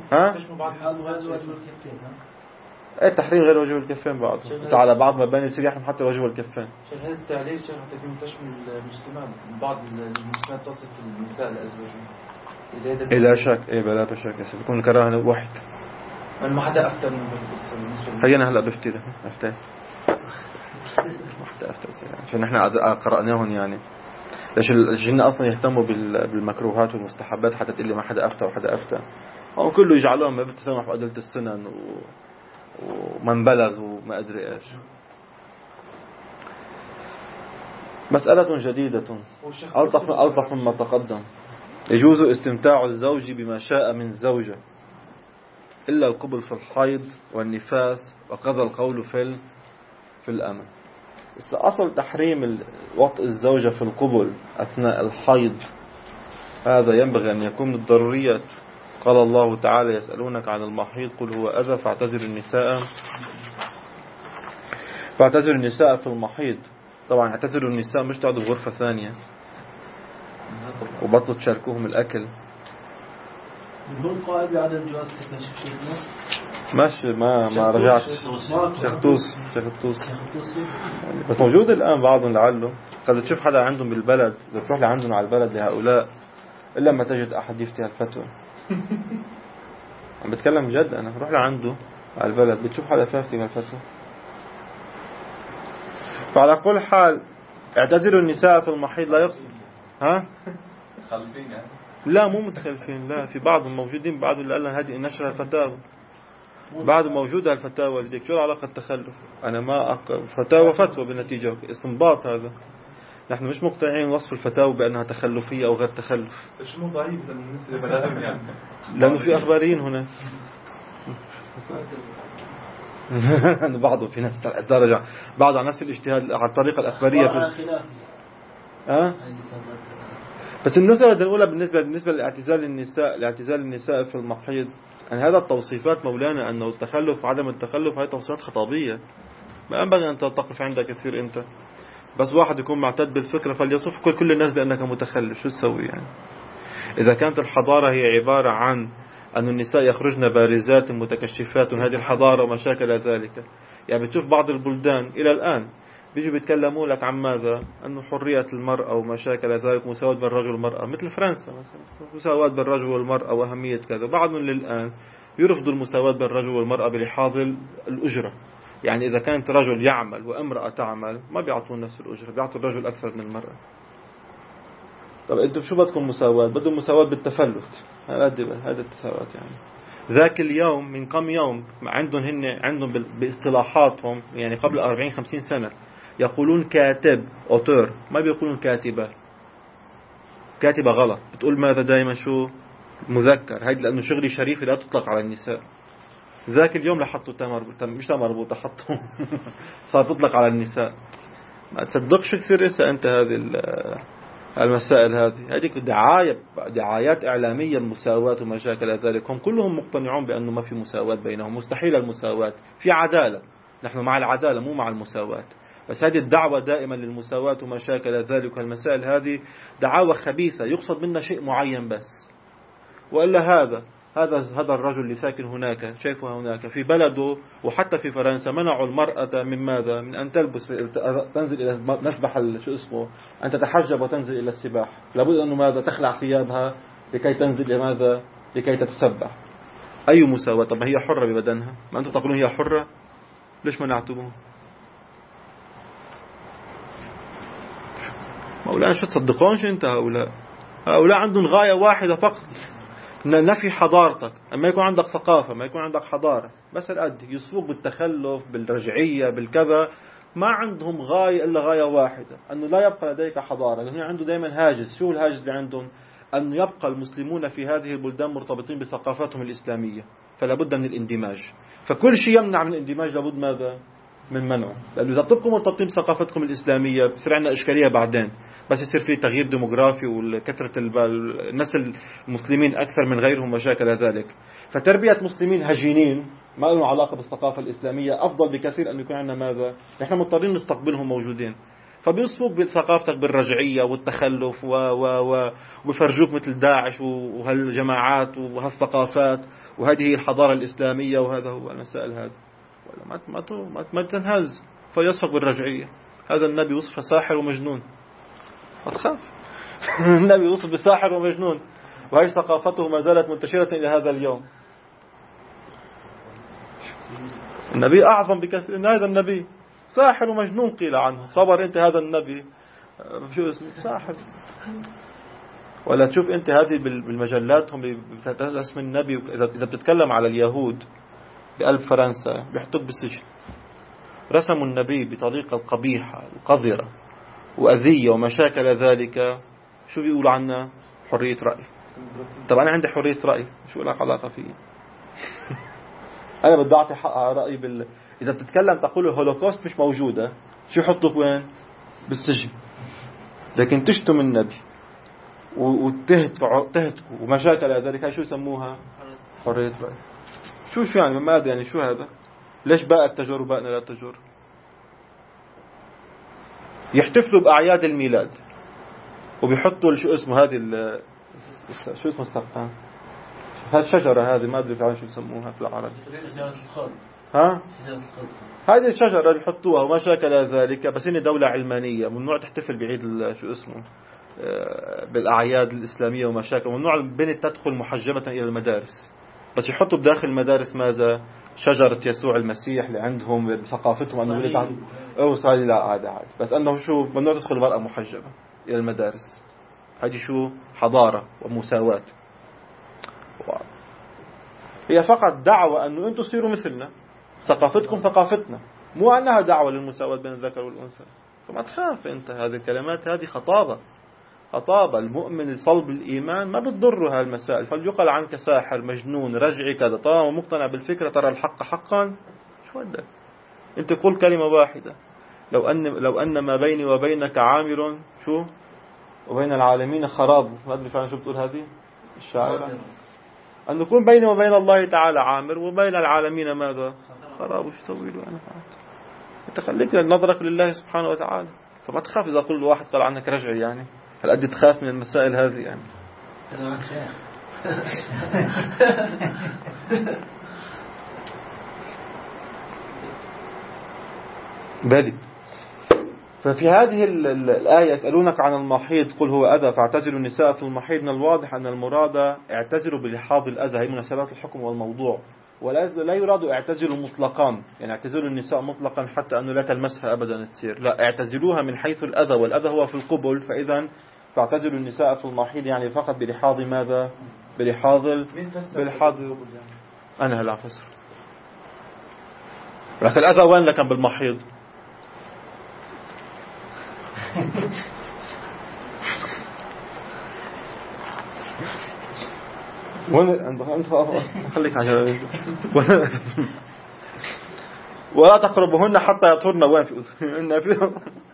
التحريم غير وجه الكفين بعض على بعض مباني يصير يحرم حتى وجه الكفين. عشان هذا التعليل عشان حتى كمان تشمل المسلمات، بعض المسلمات تصف النساء لأزواجهم. لا شك بلا شك يكون كراهة واحد ما حدا أفتى من القصة بالنسبة خلينا هلا بفتي ما حدا أفتى عشان احنا قرأناهم يعني. ليش الجن أصلا يهتموا بالمكروهات والمستحبات حتى تقول لي ما حدا أفتى وحدا أفتى؟ هم كله يجعلوهم ما بتسامح بأدلة السنن ومن بلغ وما أدري إيش. مسألة جديدة ألطف مما تقدم. يجوز استمتاع الزوج بما شاء من زوجة إلا القبل في الحيض والنفاس وكذا القول في الأمن. أصل تحريم وطء الزوجة في القبل أثناء الحيض هذا ينبغي أن يكون من الضروريات. قال الله تعالى يسألونك عن المحيض قل هو أذى فاعتزلوا النساء في المحيض. طبعا اعتزلوا النساء مش تقعدوا بغرفة ثانية وبطلوا تشاركوهم الأكل. بدون قائد بعدم جواز تكشف شيخنا. ماشي ما رجعت شيخ الطوس بس موجود الآن بعضهم لعله. قد تشوف حدا عندهم بالبلد إذا تروح لعندهم على البلد لهؤلاء إلا ما تجد أحد يفتي الفتوى. عم بتكلم جد أنا روح لعنده على البلد بتشوف حدا فافتي بالفتوى. فعلى كل حال اعتزلوا النساء في المحيض لا يقصد متخلفين يعني؟ لا مو متخلفين، لا في بعضهم موجودين بعض اللي قال لنا هذه نشر الفتاوى بعد موجودة الفتاوى اللي شو علاقة التخلف؟ أنا ما فتوى بالنتيجة استنباط. هذا نحن مش مقتنعين وصف الفتاوى بأنها تخلفية أو غير تخلف. مش مو ضعيف بالنسبة لبلادهم يعني لأنه في أخباريين هنا بعضهم في نفس الدرجة بعض على نفس الاجتهاد على الطريقة الأخبارية بس النقطة الأولى بالنسبة لاعتزال النساء في المحيض أن هذا التوصيفات مولانا أنه التخلف وعدم التخلف هذه توصيفات خطابية ما ينبغي أن تقف عندها كثير. أنت بس واحد يكون معتد بالفكرة فليصف كل الناس بأنك متخلف. شو تسوي يعني؟ إذا كانت الحضارة هي عبارة عن أن النساء يخرجن بارزات متكشفات هذه الحضارة وما شاكل ذلك. يعني بتشوف بعض البلدان إلى الآن بيجوا بيتكلموا لك عن ماذا؟ أنه حرية المرأة وما شاكل ذلك مساواة بين الرجل والمرأة مثل فرنسا مثلا مساواة بين الرجل والمرأة وأهمية كذا. بعضهم للآن يرفضوا المساواة بين الرجل والمرأة بلحاظ الأجرة. يعني إذا كانت رجل يعمل وامرأة تعمل ما بيعطون نفس الأجرة بيعطوا الرجل أكثر من المرأة. طب أنتم شو بدكم مساواة؟ بدهم مساواة بالتفلت. هذا التساوات يعني. ذاك اليوم من كم يوم عندهم باصطلاحاتهم يعني قبل 40-50 سنة يقولون كاتب أوتور ما بيقولون كاتبة غلط. بتقول ماذا دائما شو مذكر هيدا لأنه شغلي شريفي لا تطلق على النساء. ذاك اليوم لحطوا مش مربوطة حطوا صار تطلق على النساء. ما تصدقش كثير إسا أنت هذه المسائل هذه دعايات إعلامية مساواة ومشاكل ذلك. هم كلهم مقتنعون بأنه ما في مساواة بينهم مستحيل المساواة. في عدالة نحن مع العدالة مو مع المساواة. بس هذه الدعوة دائما للمساواة ومشاكل ذلك والمسائل هذه دعاوى خبيثة يقصد منها شيء معين بس. وإلا هذا الرجل اللي ساكن هناك شايفه هناك في بلده وحتى في فرنسا منعوا المرأة من ماذا؟ من أن تنزل إلى مسبح شو اسمه أن تتحجب وتنزل إلى السباح. لابد أنه ماذا تخلع ثيابها لكي تنزل لماذا؟ لكي تتسبح. أي مساواة؟ طب ما هي حرة ببدنها. ما أنتم تقولون هي حرة ليش منعتموه؟ مولانا شو تصدقونش أنت هؤلاء عندهم غاية واحدة فقط نفي حضارتك. أما يكون عندك ثقافة ما يكون عندك حضارة بس الأد يصفوك بالتخلف بالرجعية بالكذا. ما عندهم غاية إلا غاية واحدة أنه لا يبقى لديك حضارة. لأنه عنده دائما هاجس. شو الهاجس اللي عندهم؟ أن يبقى المسلمون في هذه البلدان مرتبطين بثقافتهم الإسلامية فلا بد من الاندماج. فكل شيء يمنع من الاندماج لابد ماذا؟ من منعه. لأنه إذا تبقوا مرتبطين بثقافتكم الإسلامية بصير عندنا إشكالية بعدين بس يصير في تغيير ديموغرافي وكثرة الناس المسلمين أكثر من غيرهم مشاكل ذلك. فتربية مسلمين هجينين ما لهم علاقة بالثقافة الإسلامية أفضل بكثير أن يكون عندنا ماذا؟ نحن مضطرين نستقبلهم موجودين. فبيصفوك بثقافتك بالرجعية والتخلف وبفرجوك مثل داعش وهالجماعات وهالثقافات وهذه الحضارة الإسلامية وهذا هو المسائل هذه. ولا ما تنهز فيصفك بالرجعية. هذا النبي وصف ساحر ومجنون ما تخاف. النبي وصف بساحر ومجنون وهي ثقافته ما زالت منتشرة إلى هذا اليوم. النبي أعظم بكثير. إن هذا النبي ساحر ومجنون قيل عنه، صبر أنت هذا النبي شو اسمه ساحر. ولا تشوف أنت هذه بالمجلات هم بتتكلم اسم النبي، إذا بتتكلم على اليهود بقلب فرنسا بيحطوك بالسجن. رسموا النبي بطريقة قبيحة وقذرة وأذية ومشاكل ذلك. شو بيقولوا عنا؟ حرية رأي. طب أنا عندي حرية رأي، شو لك علاقة فيه؟ أنا بدي أعطي حق رأيي إذا بتتكلم تقول الهولوكوست مش موجودة، شو يحطوك وين؟ بالسجن. لكن تشتم النبي وتهتك ومشاكل ذلك، هاي شو يسموها؟ حرية رأي. شو يعني ما أدري يعني شو هذا؟ ليش باء التجر وباءنا لا تجر؟ يحتفلوا بأعياد الميلاد وبيحطوا شو اسمه هذه شو اسمه السرطان، هذه الشجرة هذه ما أدري فعلا شو يسموها في العربي. ها؟ هذه الشجرة اللي يحطوها وما شاكل ذلك. بس هي دولة علمانية، ممنوع تحتفل بعيد شو اسمه بالأعياد الإسلامية ومشاكل. ممنوع البنت تدخل محجبة إلى المدارس. بس يحطوا بداخل المدارس ماذا؟ شجرة يسوع المسيح اللي عندهم بثقافتهم أنه ولد صحيح. لا هذا عادي، بس أنه شو ممنوع تدخل المرأة محجبة إلى المدارس. هذه شو حضارة ومساواة. هي فقط دعوة أنه أنتم تصيروا مثلنا، ثقافتكم ثقافتنا، مو أنها دعوة للمساواة بين الذكر والأنثى. فما تخاف أنت، هذه الكلمات هذه خطابة. المؤمن صلب الإيمان ما بتضره هالمسائل. فليقل عنك ساحر مجنون رجعي كذا، طالما مقتنع بالفكرة ترى الحق حقا، شو بدك أنت؟ قل كلمة واحدة، لو أن ما بيني وبينك عامر شو وبين العالمين خراب. ما أدري فعلا شو بتقول هذه الشاعرة، أن يكون بيني وبين الله تعالى عامر وبين العالمين ماذا؟ خراب. وش سوي له أنا؟ أنت خليك نظرك لله سبحانه وتعالى. فما تخاف إذا كل واحد قال عنك رجعي. يعني هل قد تخاف من المسائل هذه؟ يعني بالي. ففي هذه الآية يسألونك عن المحيض قل هو أذى فاعتزلوا النساء في المحيض. من الواضح أن المراد اعتزلوا بلحاظ الأذى، هي مناسبات الحكم والموضوع، ولا يراد اعتزلوا مطلقا، يعني اعتزلوا النساء مطلقا حتى أنه لا تلمسها أبدا تصير، لا، اعتزلوها من حيث الأذى، والأذى هو في القبل. فإذا فاعتزلوا النساء في المحيض يعني فقط بلحاظ ماذا؟ بلحاظ أنا هلا أفسر. لكن الأذى وين لكن بالمحيض؟ أنت خليك عجل. ولا تقربهن حتى يطهرن. وين في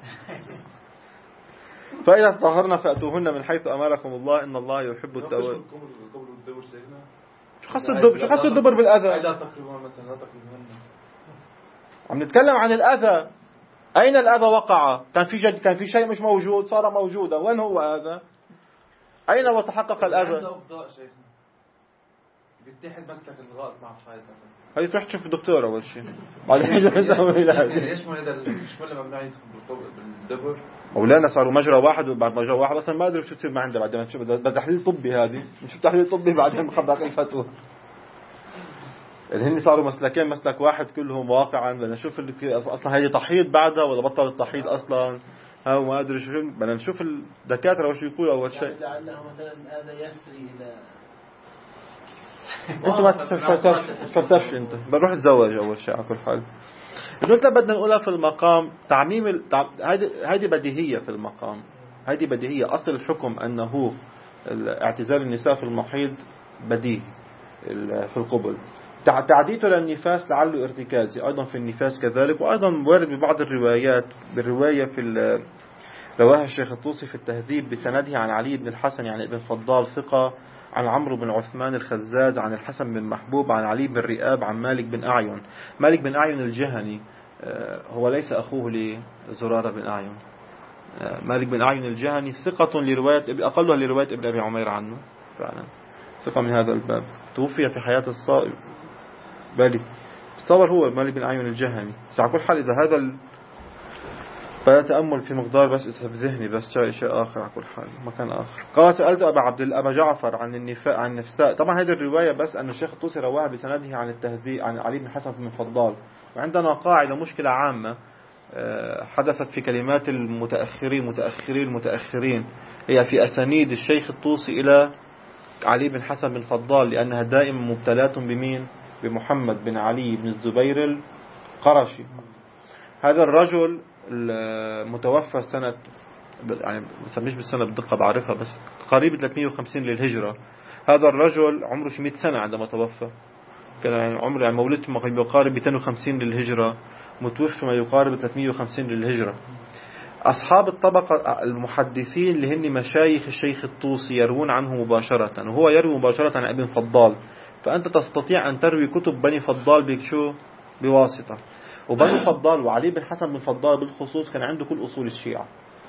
فإذا طهرن فأتوهن من حيث أمركم الله إن الله يحب التواب. شو خص الدبر بالأذى؟ لا تقربون مثلا، لا تقربون. عم نتكلم عن الأذى. أين الأذى وقع؟ كان في شيء مش موجود صار موجودا. وين هو هذا؟ أين وتحقق الأذى؟ بيتحد مسلك الغائط مع الحائط مثلا. هاي تروح تشوف الدكتور أول شيء. بعدين ليش ما هذا ممنوع يدخل بالدبر؟ مولانا صاروا مجرى واحد وبعد مجرى واحد أصلا ما أدري شو تصير ما عنده. بعدين نشوف ده تحليل طبي. هذه نشوف تحليل طبي بعدين مخبرك الفتوى. هن صاروا مسلكين، مسلك واحد كلهم واقعا. بدنا نشوف أصلا هي تحيض بعدها ولا بطل التحيض أصلا. أو ما أدري شو. بدنا نشوف الدكاترة وش يقولوا أول شيء. لعله مثلا هذا يسري إلى انت ما تفلسفش. انت بنروح نتزوج اول شيء على كل حال. النقطة بدنا نقولها في المقام تعميم هذه بديهية في المقام. هذه بديهية. أصل الحكم أنه اعتزال النساء في المحيض بديهي في القبل. تعديته للنفاس لعله ارتكازي أيضا في النفاس كذلك. وأيضا وارد ببعض الروايات بالرواية في رواها الشيخ الطوسي في التهذيب بسنده عن علي بن الحسن يعني ابن فضال ثقة، عن عمرو بن عثمان الخزاز، عن الحسن بن محبوب، عن علي بن رئاب، عن مالك بن أعين. مالك بن أعين الجهني هو ليس أخوه لزرارة بن أعين. مالك بن أعين الجهني ثقة لرواية أقلها لرواية ابن أبي عمير عنه فعلا، ثقة من هذا الباب. توفي في حياة الصائب بالي تصور هو مالك بن أعين الجهني. بس على كل حال إذا هذا فتأمل في مقدار بس اسهب ذهني بس شيء آخر على كل حال مكان آخر. قال سألت أبا جعفر عن النفاء عن النفساء. طبعا هذه الرواية بس أن الشيخ الطوسي رواها بسنده عن التهذيب عن علي بن حسن بن فضال. وعندنا قاعدة مشكلة عامة حدثت في كلمات المتأخرين هي في أسانيد الشيخ الطوسي إلى علي بن حسن بن فضال، لأنها دائما مبتلات بمين؟ بمحمد بن علي بن الزبير القرشي. هذا الرجل المتوفى سنة، يعني ما بسميش بالسنة بدقة بعرفها، بس قريب 350 للهجرة. هذا الرجل عمره 100 سنة عندما توفى، كان يعني عمره يعني مولد ما يقارب 250 للهجرة، متوفى ما يقارب 350 للهجرة. أصحاب الطبقة المحدثين اللي هن مشايخ الشيخ الطوسي يروون عنه مباشرة، وهو يروي مباشرة عن ابن فضال. فأنت تستطيع أن تروي كتب بني فضال بشو؟ بواسطة. وبني فضال وعلي بن حسن بن فضال بالخصوص كان عنده كل أصول الشيعة.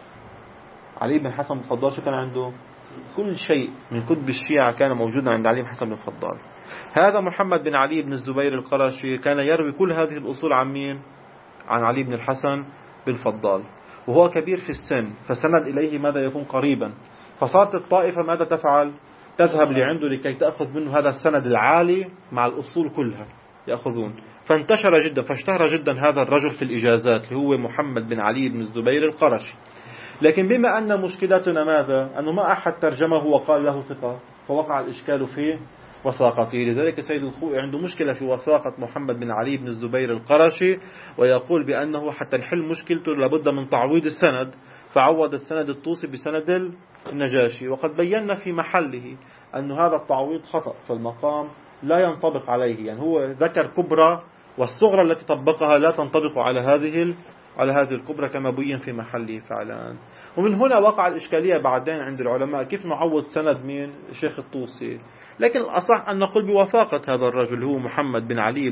علي بن حسن بن فضال شو كان عنده؟ كل شيء من كتب الشيعة كان موجودا عند علي بن حسن بن فضال. هذا محمد بن علي بن الزبير القرشي كان يروي كل هذه الأصول عن مين؟ عن علي بن الحسن بن فضال، وهو كبير في السن، فسند إليه ماذا يكون قريبا. فصارت الطائفة ماذا تفعل؟ تذهب لعنده لكي تأخذ منه هذا السند العالي مع الأصول كلها يأخذون. فاشتهر جدا هذا الرجل في الإجازات اللي هو محمد بن علي بن الزبير القرشي. لكن بما أن مشكلتنا ماذا؟ أنه ما أحد ترجمه وقال له ثقة، فوقع الإشكال في وثاقته. لذلك سيد الخوئي عنده مشكلة في وثاقة محمد بن علي بن الزبير القرشي، ويقول بأنه حتى نحل مشكلته لابد من تعويض السند، فعوض السند الطوسي بسند النجاشي. وقد بينا في محله أن هذا التعويض خطأ، فالمقام لا ينطبق عليه. يعني هو ذكر كبرى والصغرى التي طبقها لا تنطبق على هذه الكبرى كما بين في محله فعلا. ومن هنا وقع الإشكالية بعدين عند العلماء كيف نعوض سند مين؟ الشيخ الطوسي. لكن الأصح أن نقول بوثاقة هذا الرجل هو محمد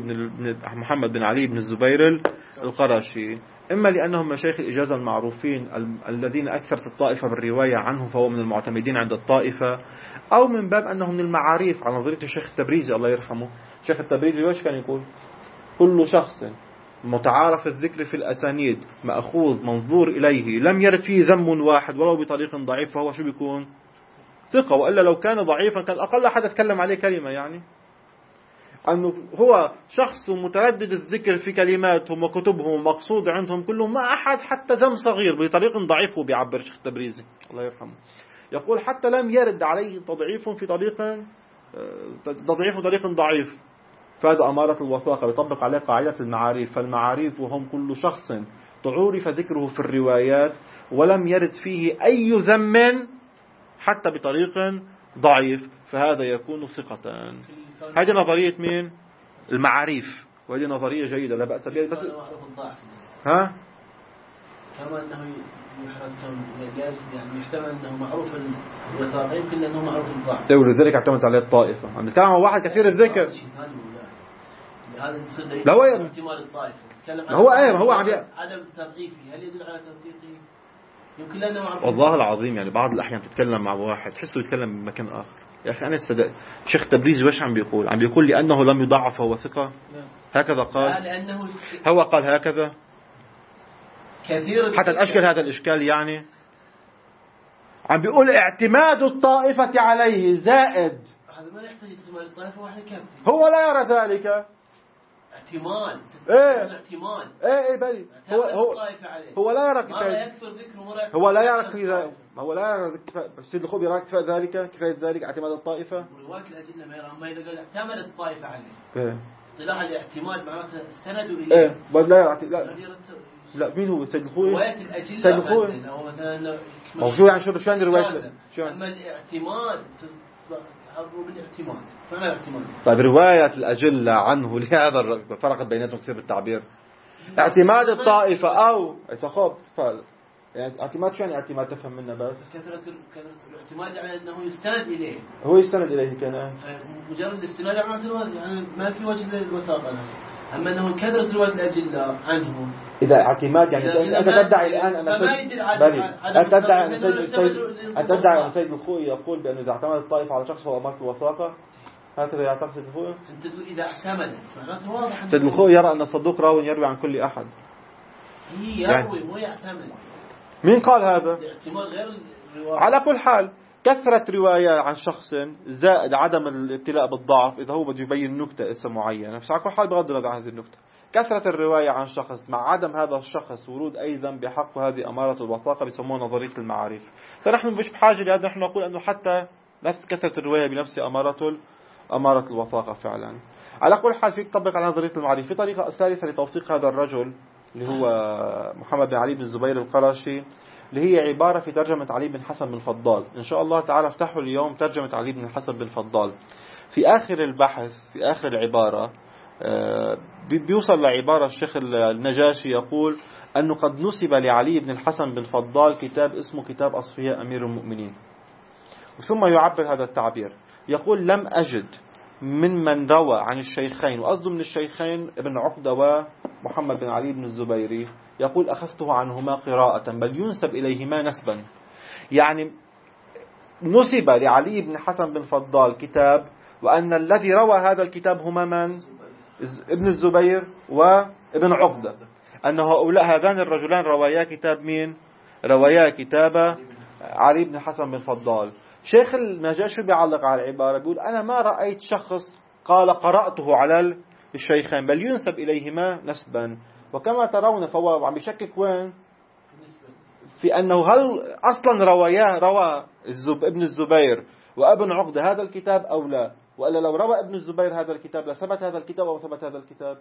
بن علي بن الزبير القرشي، إما لأنهم مشايخ الإجازة المعروفين الذين أكثرت الطائفة بالرواية عنه فهو من المعتمدين عند الطائفة، أو من باب أنه من المعاريف على نظرية الشيخ التبريزي الله يرحمه. الشيخ التبريزي وش كان يقول؟ كل شخص متعارف الذكر في الأسانيد مأخوذ منظور إليه لم يرد فيه ذم واحد ولو بطريق ضعيف فهو شو بيكون؟ ثقة. وإلا لو كان ضعيفا كان أقل أحد يتكلم عليه كلمة. يعني أنه هو شخص متردد الذكر في كلماتهم وكتبهم مقصود عندهم كلهم، ما أحد حتى ذم صغير بطريق ضعيف. وبيعبر الشيخ التبريزي الله يرحمه يقول حتى لم يرد عليه تضعيف في طريق ضعيف. فهذا أمارة الوثاقة، يطبق عليه قاعدة المعاريف. فالمعاريف وهم كل شخص تعرف ذكره في الروايات ولم يرد فيه أي ذم حتى بطريق ضعيف، فهذا يكون ثقة. هذه نظرية مين؟ المعاريف، وهذه نظرية جيدة لا بأس بها. بس ها؟ كما أنه يعني يحتمل أنه معروف الوثاقة، يمكن أنه معروف الضعف. ولذلك اعتمدت عليه الطائفة. عم نتكلم عن واحد كثير الذكر. لا هو احتمال الطائفة. هو عدم تضعيفه هل يدل على توثيقه؟ يمكن لأنه معروف. والله العظيم يعني بعض الأحيان تتكلم مع واحد تحسه يتكلم بمكان آخر. يا أخي أنا تصدق شيخ تبريزي وش عم بيقول لأنه لم يضعف فهو ثقة. هكذا قال. لأنه هو قال هكذا كثير حتى تأشكل هذا الإشكال. يعني عم بيقول اعتماد الطائفة عليه زائد. هذا ما يحتاج اعتماد الطائفة واحد كافي. هو لا يرى ذلك. احتمال. احتمال. بلي. هو لا يرى كفاية. هو لا يرى سيد الخوئي يرى كفاية ذلك اعتماد الطائفة. رواية الأدلة ما يرى ما إذا قال اعتمد الطائفة عليه. اصطلاح الاعتماد معناته استندوا إليه. لا مين هو سيد الخوئي؟ رواية الأدلة أو مثلا موضوع يعني شو رواية. أما الاعتماد تعرضوا بالاعتماد. فأنا الاعتماد. طيب رواية الأجلة عنه لهذا فرقت بيناتهم كثير بالتعبير. اعتماد الطائفة أو فخوف يعني اعتماد شو يعني اعتماد تفهم منه بس كثرة الاعتماد على أنه يستند إليه. هو يستند إليه كان مجرد الاستناد على يعني ما في وجه للوثاقة. أما أنه كثرة رواية الأجلة عنه إذا اعتماد يعني أنت تدعي الآن أن تدعي أن سيد الخوئي يقول بأنه إذا اعتمد الطائفة على شخص هو أمارة الوثاقة. هكذا يعتقد سيد الخوئي. أنت تقول إذا اعتمد معناته واضح. سيد الخوئي يرى أن الصدوق راوي يروي عن كل أحد. يروي مو يعتمد. مين قال هذا؟ الاعتماد غير الرواية. على كل حال كثرة رواية عن شخص زائد عدم الابتلاء بالضعف إذا هو بده يبين نكتة اسم معينة، بس على كل حال بغض النظر عن هذه النكتة، كثرة الرواية عن شخص مع عدم هذا الشخص ورود أي ذنب بحق، هذه أمارة الوثاقة بيسموها نظرية المعارف. فنحن مش بحاجة لهذا، نحن نقول أنه حتى نفس كثرة الرواية بنفسها أمارة الوثاقة فعلا. على كل حال فيك تطبق على نظرية المعارف. في طريقة ثالثة لتوثيق هذا الرجل اللي هو محمد بن علي بن الزبير القرشي، اللي هي عبارة في ترجمة علي بن حسن بن فضال. إن شاء الله تعالى افتحوا اليوم ترجمة علي بن حسن بن فضال. في آخر البحث في آخر العبارة بيوصل لعبارة الشيخ النجاشي يقول أنه قد نسب لعلي بن الحسن بن فضال كتاب اسمه كتاب أصفياء أمير المؤمنين. ثم يعبر هذا التعبير يقول لم أجد من روى عن الشيخين، وقصده من الشيخين ابن عقدة ومحمد بن علي بن الزبيري، يقول أخذته عنهما قراءة، بل ينسب إليهما نسبا. يعني نسب لعلي بن حسن بن فضال كتاب، وأن الذي روى هذا الكتاب هما من؟ ابن الزبير وابن عقدة، أن هؤلاء هذان الرجلان روايا كتاب مين؟ روايا كتاب علي بن حسن بن فضال. شيخ النجاشي بيعلق على العبارة بيقول أنا ما رأيت شخص قال قرأته على الشيخين، بل ينسب إليهما نسبا. وكما ترون فهو عم بيشكك وين؟ في أنه هل أصلا روى ابن الزبير وابن عقدة هذا الكتاب أو لا، وإلا لو روى ابن الزبير هذا الكتاب لثبت هذا الكتاب أو ثبت هذا الكتاب؟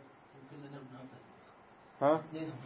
ها؟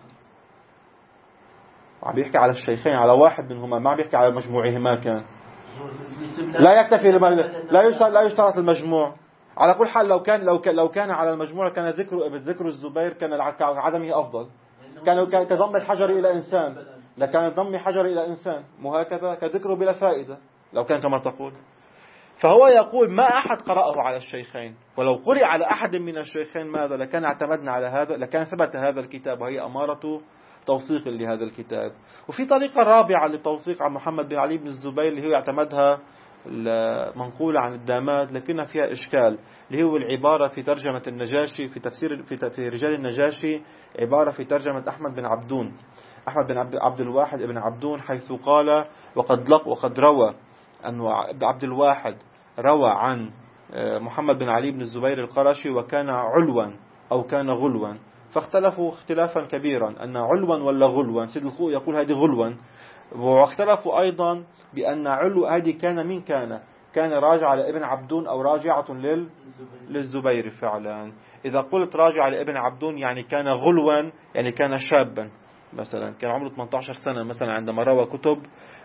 عم بيحكي على الشيخين، على واحد منهما، ما عم بيحكي على مجموعهما. كان لا يكتفي لا يشترط المجموع. على كل حال لو كان على المجموع كان ذكر الزبير كان عدمه أفضل. كان كضم الحجر إلى إنسان، لكان ضم حجر إلى إنسان، مو هكذا؟ كذكره بلا فائدة لو كان كما تقول. فهو يقول ما أحد قرأه على الشيخين، ولو قرئ على أحد من الشيخين ماذا لكان اعتمدنا على هذا، لكان ثبت هذا الكتاب، وهي أمارة توثيق لهذا الكتاب. وفي طريقة رابعة للتوثيق عن محمد بن علي بن الزبير اللي هو يعتمدها منقولة عن الداماد، لكن فيها إشكال، اللي هو العبارة في ترجمة النجاشي في تفسير في رجال النجاشي، عبارة في ترجمة أحمد بن عبد الواحد ابن عبدون، حيث قال وقد روى أن عبد الواحد روى عن محمد بن علي بن الزبير القرشي وكان علوا أو كان غلوا، فاختلفوا اختلافا كبيرا أن علوا ولا غلوا. سيد الخوء يقول هذه غلوا، واختلفوا أيضا بأن علو هذه كان من كان راجع لابن عبدون أو راجعة للزبير فعلا. إذا قلت راجع لابن عبدون يعني كان غلوا، يعني كان شابا، مثلا كان عمره 18 سنة مثلا عندما روى كتب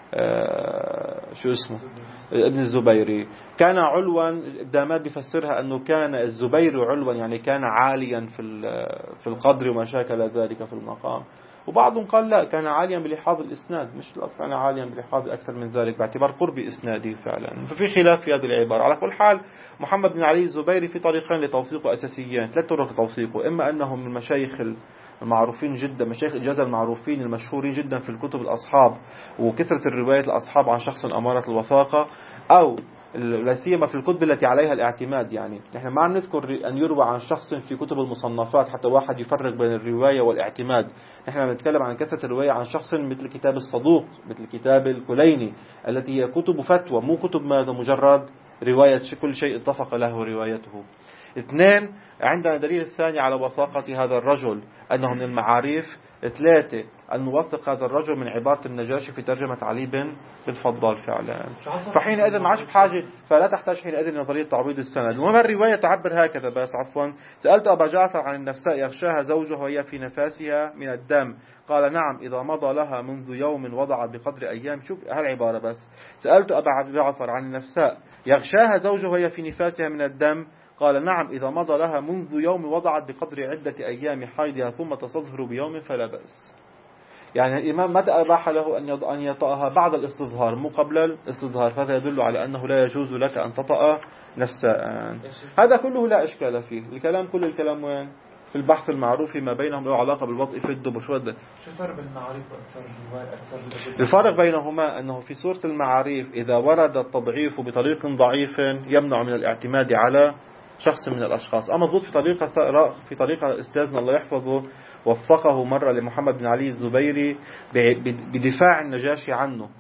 ابن الزبيري. كان علوا الداماد بيفسرها أنه كان الزبير علوا يعني كان عاليا في القدر وما شاكل ذلك في المقام. وبعضهم قال لا، كان عاليا بلحاظ الإسناد، مش كان عاليا بلحاظ أكثر من ذلك باعتبار قرب إسناده فعلا. ففي خلاف في هذه العبارة. على كل حال محمد بن علي الزبيري في طريقين لتوثيقه أساسيين، 3 طرق لتوثيقه. إما أنه من المشايخ المعروفين جدا، مشايخ الإجازة المعروفين المشهورين جدا في الكتب الأصحاب وكثرة الروايات الأصحاب عن شخص أمارة الوثاقة، أو لا سيما في الكتب التي عليها الاعتماد. يعني نحن ما عم نذكر أن يروى عن شخص في كتب المصنفات حتى واحد يفرق بين الرواية والاعتماد. نحن نتكلم عن كثرة الرواية عن شخص مثل كتاب الصدوق، مثل كتاب الكليني، التي هي كتب فتوى، مو كتب ماذا مجرد رواية كل شيء اتفق له روايته. 2 عندنا دليل الثاني على وثاقة هذا الرجل أنه من المعاريف. 3 أن نوثق هذا الرجل من عبارة النجاشي في ترجمة علي بن فضال فعلا. فحينئذ ما عادش بحاجة، فلا تحتاج حينئذ لنظرية تعويض السند. وما الرواية تعبر هكذا بس سألت أبا جعفر عن النفساء يغشاها زوجها وهي في نفاسها من الدم، قال نعم إذا مضى لها منذ يوم وضعت بقدر أيام. شوف هالعبارة بس. سألت أبا جعفر عن النفساء يغشاها زوجها وهي في نفاسها من الدم، قال نعم إذا مضى لها منذ يوم وضعت بقدر عدة أيام حيضها ثم تستظهر بيوم فلا بأس. يعني الإمام متى أباح له أن يطأها؟ بعد الاستظهار مو قبل الاستظهار. فهذا يدل على أنه لا يجوز لك أن تطأ نفساء. هذا كله لا إشكال فيه. كل الكلام وين؟ في البحث المعروف ما بينهم له علاقة بالوطء في الدبر. شو الفرق بين المعاريف وأكثر الرواية؟ الفرق بينهما أنه في سورة المعاريف إذا ورد التضعيف بطريق ضعيف يمنع من الاعتماد على شخص من الأشخاص. أما الضد في طريقة أستاذنا الله يحفظه وفقه مرة لمحمد بن علي الزبيري بدفاع النجاشي عنه.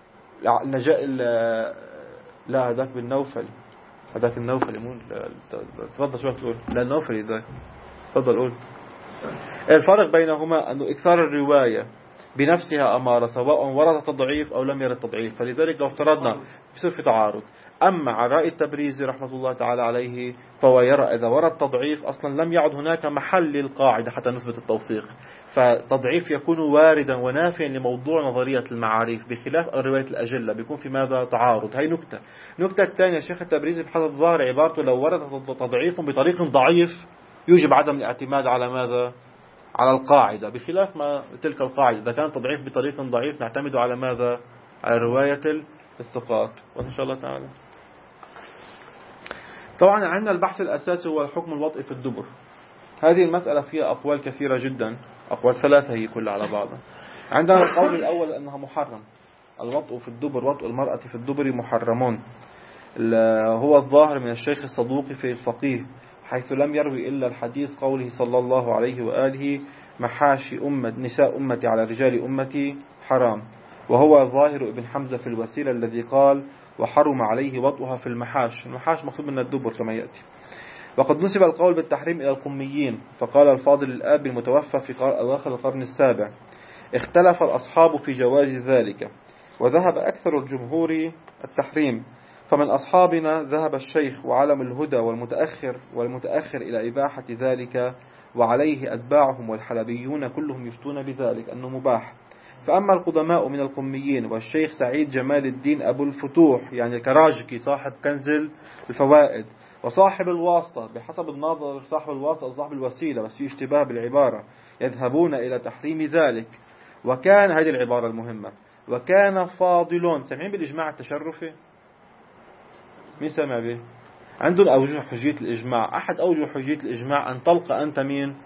لا هذاك بالنوفل، هذاك النوفل مو تفضل شو تقول؟ لا النوفل ذاك تفضل قول. الفرق بينهما أنه إكثار الرواية بنفسها أمارة سواء ورد تضعيف أو لم يرد تضعيف، فلذلك لو افترضنا بصير في تعارض. أما على رأي التبريزي رحمة الله تعالى عليه فهو يرى إذا ورد تضعيف أصلا لم يعد هناك محل للقاعدة حتى نثبت التوثيق، فتضعيف يكون واردا ونافيا لموضوع نظرية المعاريف، بخلاف رواية الأجلة بيكون في ماذا تعارض. هي نكتة الثانية الشيخ التبريزي بحسب الظاهر عبارته لو ورد تضعيف بطريق ضعيف يوجب عدم الاعتماد على ماذا؟ على القاعدة، بخلاف ما تلك القاعدة إذا كان تضعيف بطريق ضعيف نعتمد على ماذا؟ على رواية الثقات. وإن شاء الله تعالى طبعا عندنا البحث الأساسي هو الحكم الوطئي في الدبر. هذه المسألة فيها أقوال كثيرة جدا، أقوال ثلاثة هي كلها على بعضها. عندنا القول الأول أنها محرم، الوطء في الدبر، وطء المرأة في الدبر محرمون. هو الظاهر من الشيخ الصدوق في الفقيه حيث لم يروي إلا الحديث قوله صلى الله عليه وآله محاشي نساء أمتي على رجال أمتي حرام، وهو ظاهر ابن حمزة في الوسيلة الذي قال وحرم عليه وطئها في المحاش. المحاش مقصود من الدبر كما يأتي. وقد نسب القول بالتحريم إلى القميين، فقال الفاضل الآب المتوفى في أواخر القرن السابع اختلف الأصحاب في جواز ذلك، وذهب أكثر الجمهور التحريم، فمن أصحابنا ذهب الشيخ وعلم الهدى والمتأخر إلى إباحة ذلك، وعليه أتباعهم والحلبيون كلهم يفتون بذلك أنه مباح. فأما القدماء من القميين والشيخ سعيد جمال الدين أبو الفتوح يعني الكراجكي صاحب كنز الفوائد وصاحب الواسطة، بحسب الناظر صاحب الواسطة صاحب الوسيلة بس في اشتباه بالعبارة، يذهبون إلى تحريم ذلك. وكان هذه العبارة المهمة، وكان فاضل. سمعين بالإجماع التشرفي؟ مين سمع به؟ عندهم أوجه حجية الإجماع. أحد أوجه حجية الإجماع أن تلقى أنت مين؟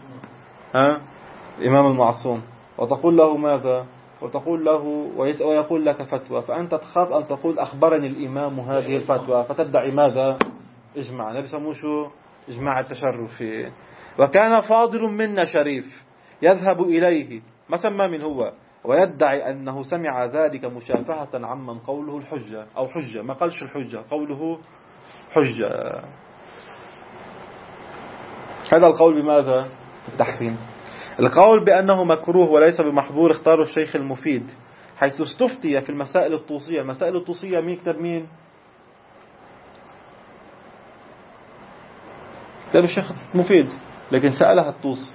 الإمام المعصوم وتقول له ماذا؟ وتقول له ويقول لك فتوى، فأنت تخاف أن تقول أخبرني الإمام هذه الفتوى فتدعي ماذا؟ إجماع. لا بيسموه شو؟ إجماع التشرفي. وكان فاضل منا شريف يذهب إليه ما سمى من هو ويدعي أنه سمع ذلك مشافهة عمن قوله الحجة أو حجة، ما قالش الحجة، قوله حجة. هذا القول بماذا؟ التحريم. القول بأنه مكروه وليس بمحظور اختاره الشيخ المفيد حيث استفتي في المسائل الطوسية. المسائل الطوسية مين كتب مين؟ كتاب الشيخ المفيد، لكن سألها الطوسي.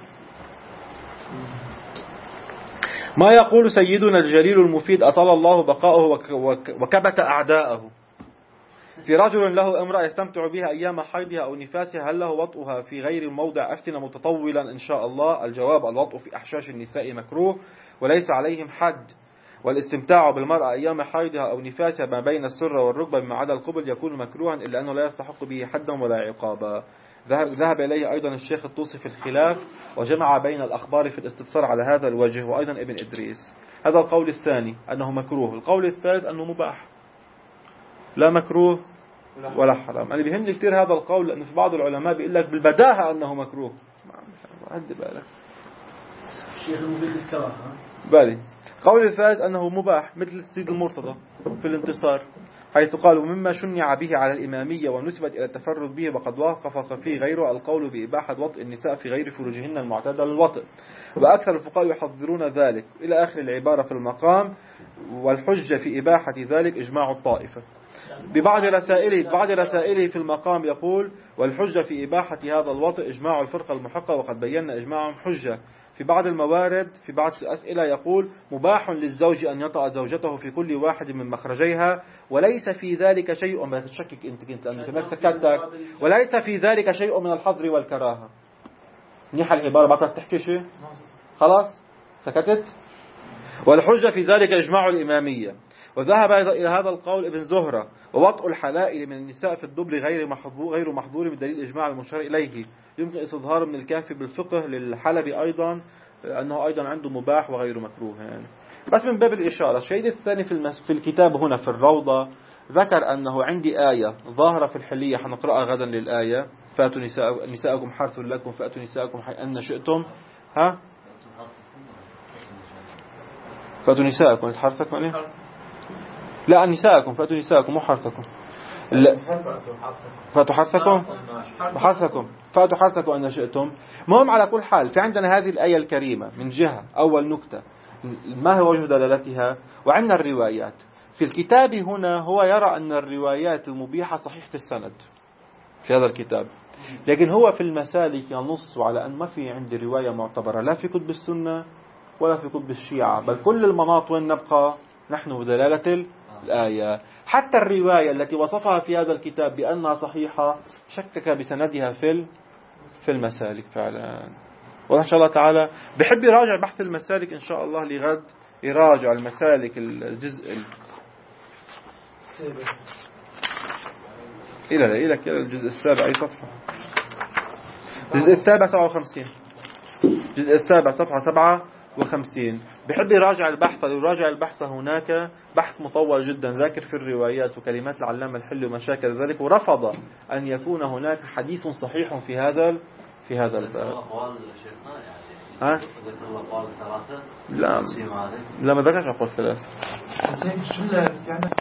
ما يقول سيدنا الجليل المفيد أطال الله بقاءه وكبت أعداءه في رجل له امرأة يستمتع بها أيام حيضها أو نفاسها، هل له وطئها في غير الموضع؟ أفتنا متطولا إن شاء الله. الجواب: الوطء في أحشاش النساء مكروه وليس عليهم حد، والاستمتاع بالمرأة أيام حيضها أو نفاسها ما بين السرة والركبة بما عدا القبل يكون مكروها إلا أنه لا يستحق به حدا ولا عقابا. ذهب إليه أيضا الشيخ الطوسي في الخلاف وجمع بين الأخبار في الاستبصار على هذا الوجه، وأيضا ابن إدريس. هذا القول الثاني أنه مكروه. القول الثالث أنه مباح، لا مكروه ولا حرام. أنا بيهمني كتير هذا القول لأن في بعض العلماء بيقول لك بالبداهة أنه مكروه. عندي بالك الشيخ المفيد الكراهة بالي. القول الثالث أنه مباح مثل السيد المرتضى في الانتصار حيث قالوا مما شنع به على الإمامية ونسبت إلى التفرد به وقد وافق فيه غيره القول بإباحة وطئ النساء في غير فروجهن المعتادة للوطئ، وأكثر الفقهاء يحذرون ذلك إلى آخر العبارة في المقام. والحجة في إباحة ذلك إجماع الطائفة. ببعض رسائله في المقام يقول والحجة في إباحة هذا الوطئ إجماع الفرقة المحقة وقد بينا إجماعهم حجة. في بعض الموارد في بعض الأسئلة يقول مباح للزوج أن يطأ زوجته في كل واحد من مخرجيها وليس في ذلك شيء. ما تشكك أنت أنك سكتك. وليس في ذلك شيء من الحظر والكراهة. نيح العبارة ما تحكي شيء خلاص سكتت. والحجة في ذلك إجماع الإمامية. وذهب إلى هذا القول ابن زهرة. ووطء الحلائل من النساء في الدبر غير محظور بدليل إجماع المشار إليه. يمكن استظهار من الكافي بالفقه للحلبي أيضا أنه أيضا عنده مباح وغير مكروه يعني. بس من باب الإشارة. الشيء الثاني في الكتاب هنا في الروضة ذكر أنه عندي آية ظاهرة في الحلية حنقرأها غدا للآية فأتوا نساءكم حرث لكم فأتوا نساءكم أن شئتم. ها فأتوا نساءكم حرثكم عليه؟ لا نساءكم فأتوا نساءكم وحرثكم. لا فأتوا حرثكم فأتوا حرثكم أن شئتم. مهم على كل حال في عندنا هذه الآية الكريمة من جهة أول نكتة ما هو وجه دلالتها وعندنا الروايات في الكتاب هنا. هو يرى أن الروايات المبيحة صحيحة السند في هذا الكتاب لكن هو في المسالك ينص على أن ما في عندي رواية معتبرة لا في كتب السنة ولا في كتب الشيعة بل كل المناط وين نبقى نحن بدلالة الآية. حتى الرواية التي وصفها في هذا الكتاب بأنها صحيحة شكك بسندها في المسالك فعلا. وإن شاء الله تعالى بحب يراجع بحث المسالك إن شاء الله لغد يراجع المسالك الجزء إلى الجزء السابع أي صفحة الجزء السابع 57 الجزء السابع صفحة 57 بحب يراجع البحث. يراجع البحث هناك بحث مطول جدا ذاكر في الروايات وكلمات العلامة الحلي ومشاكل ذلك ورفض أن يكون هناك حديث صحيح في هذا الباب. ها؟ لا ما ذكرش أقوال ثلاثة.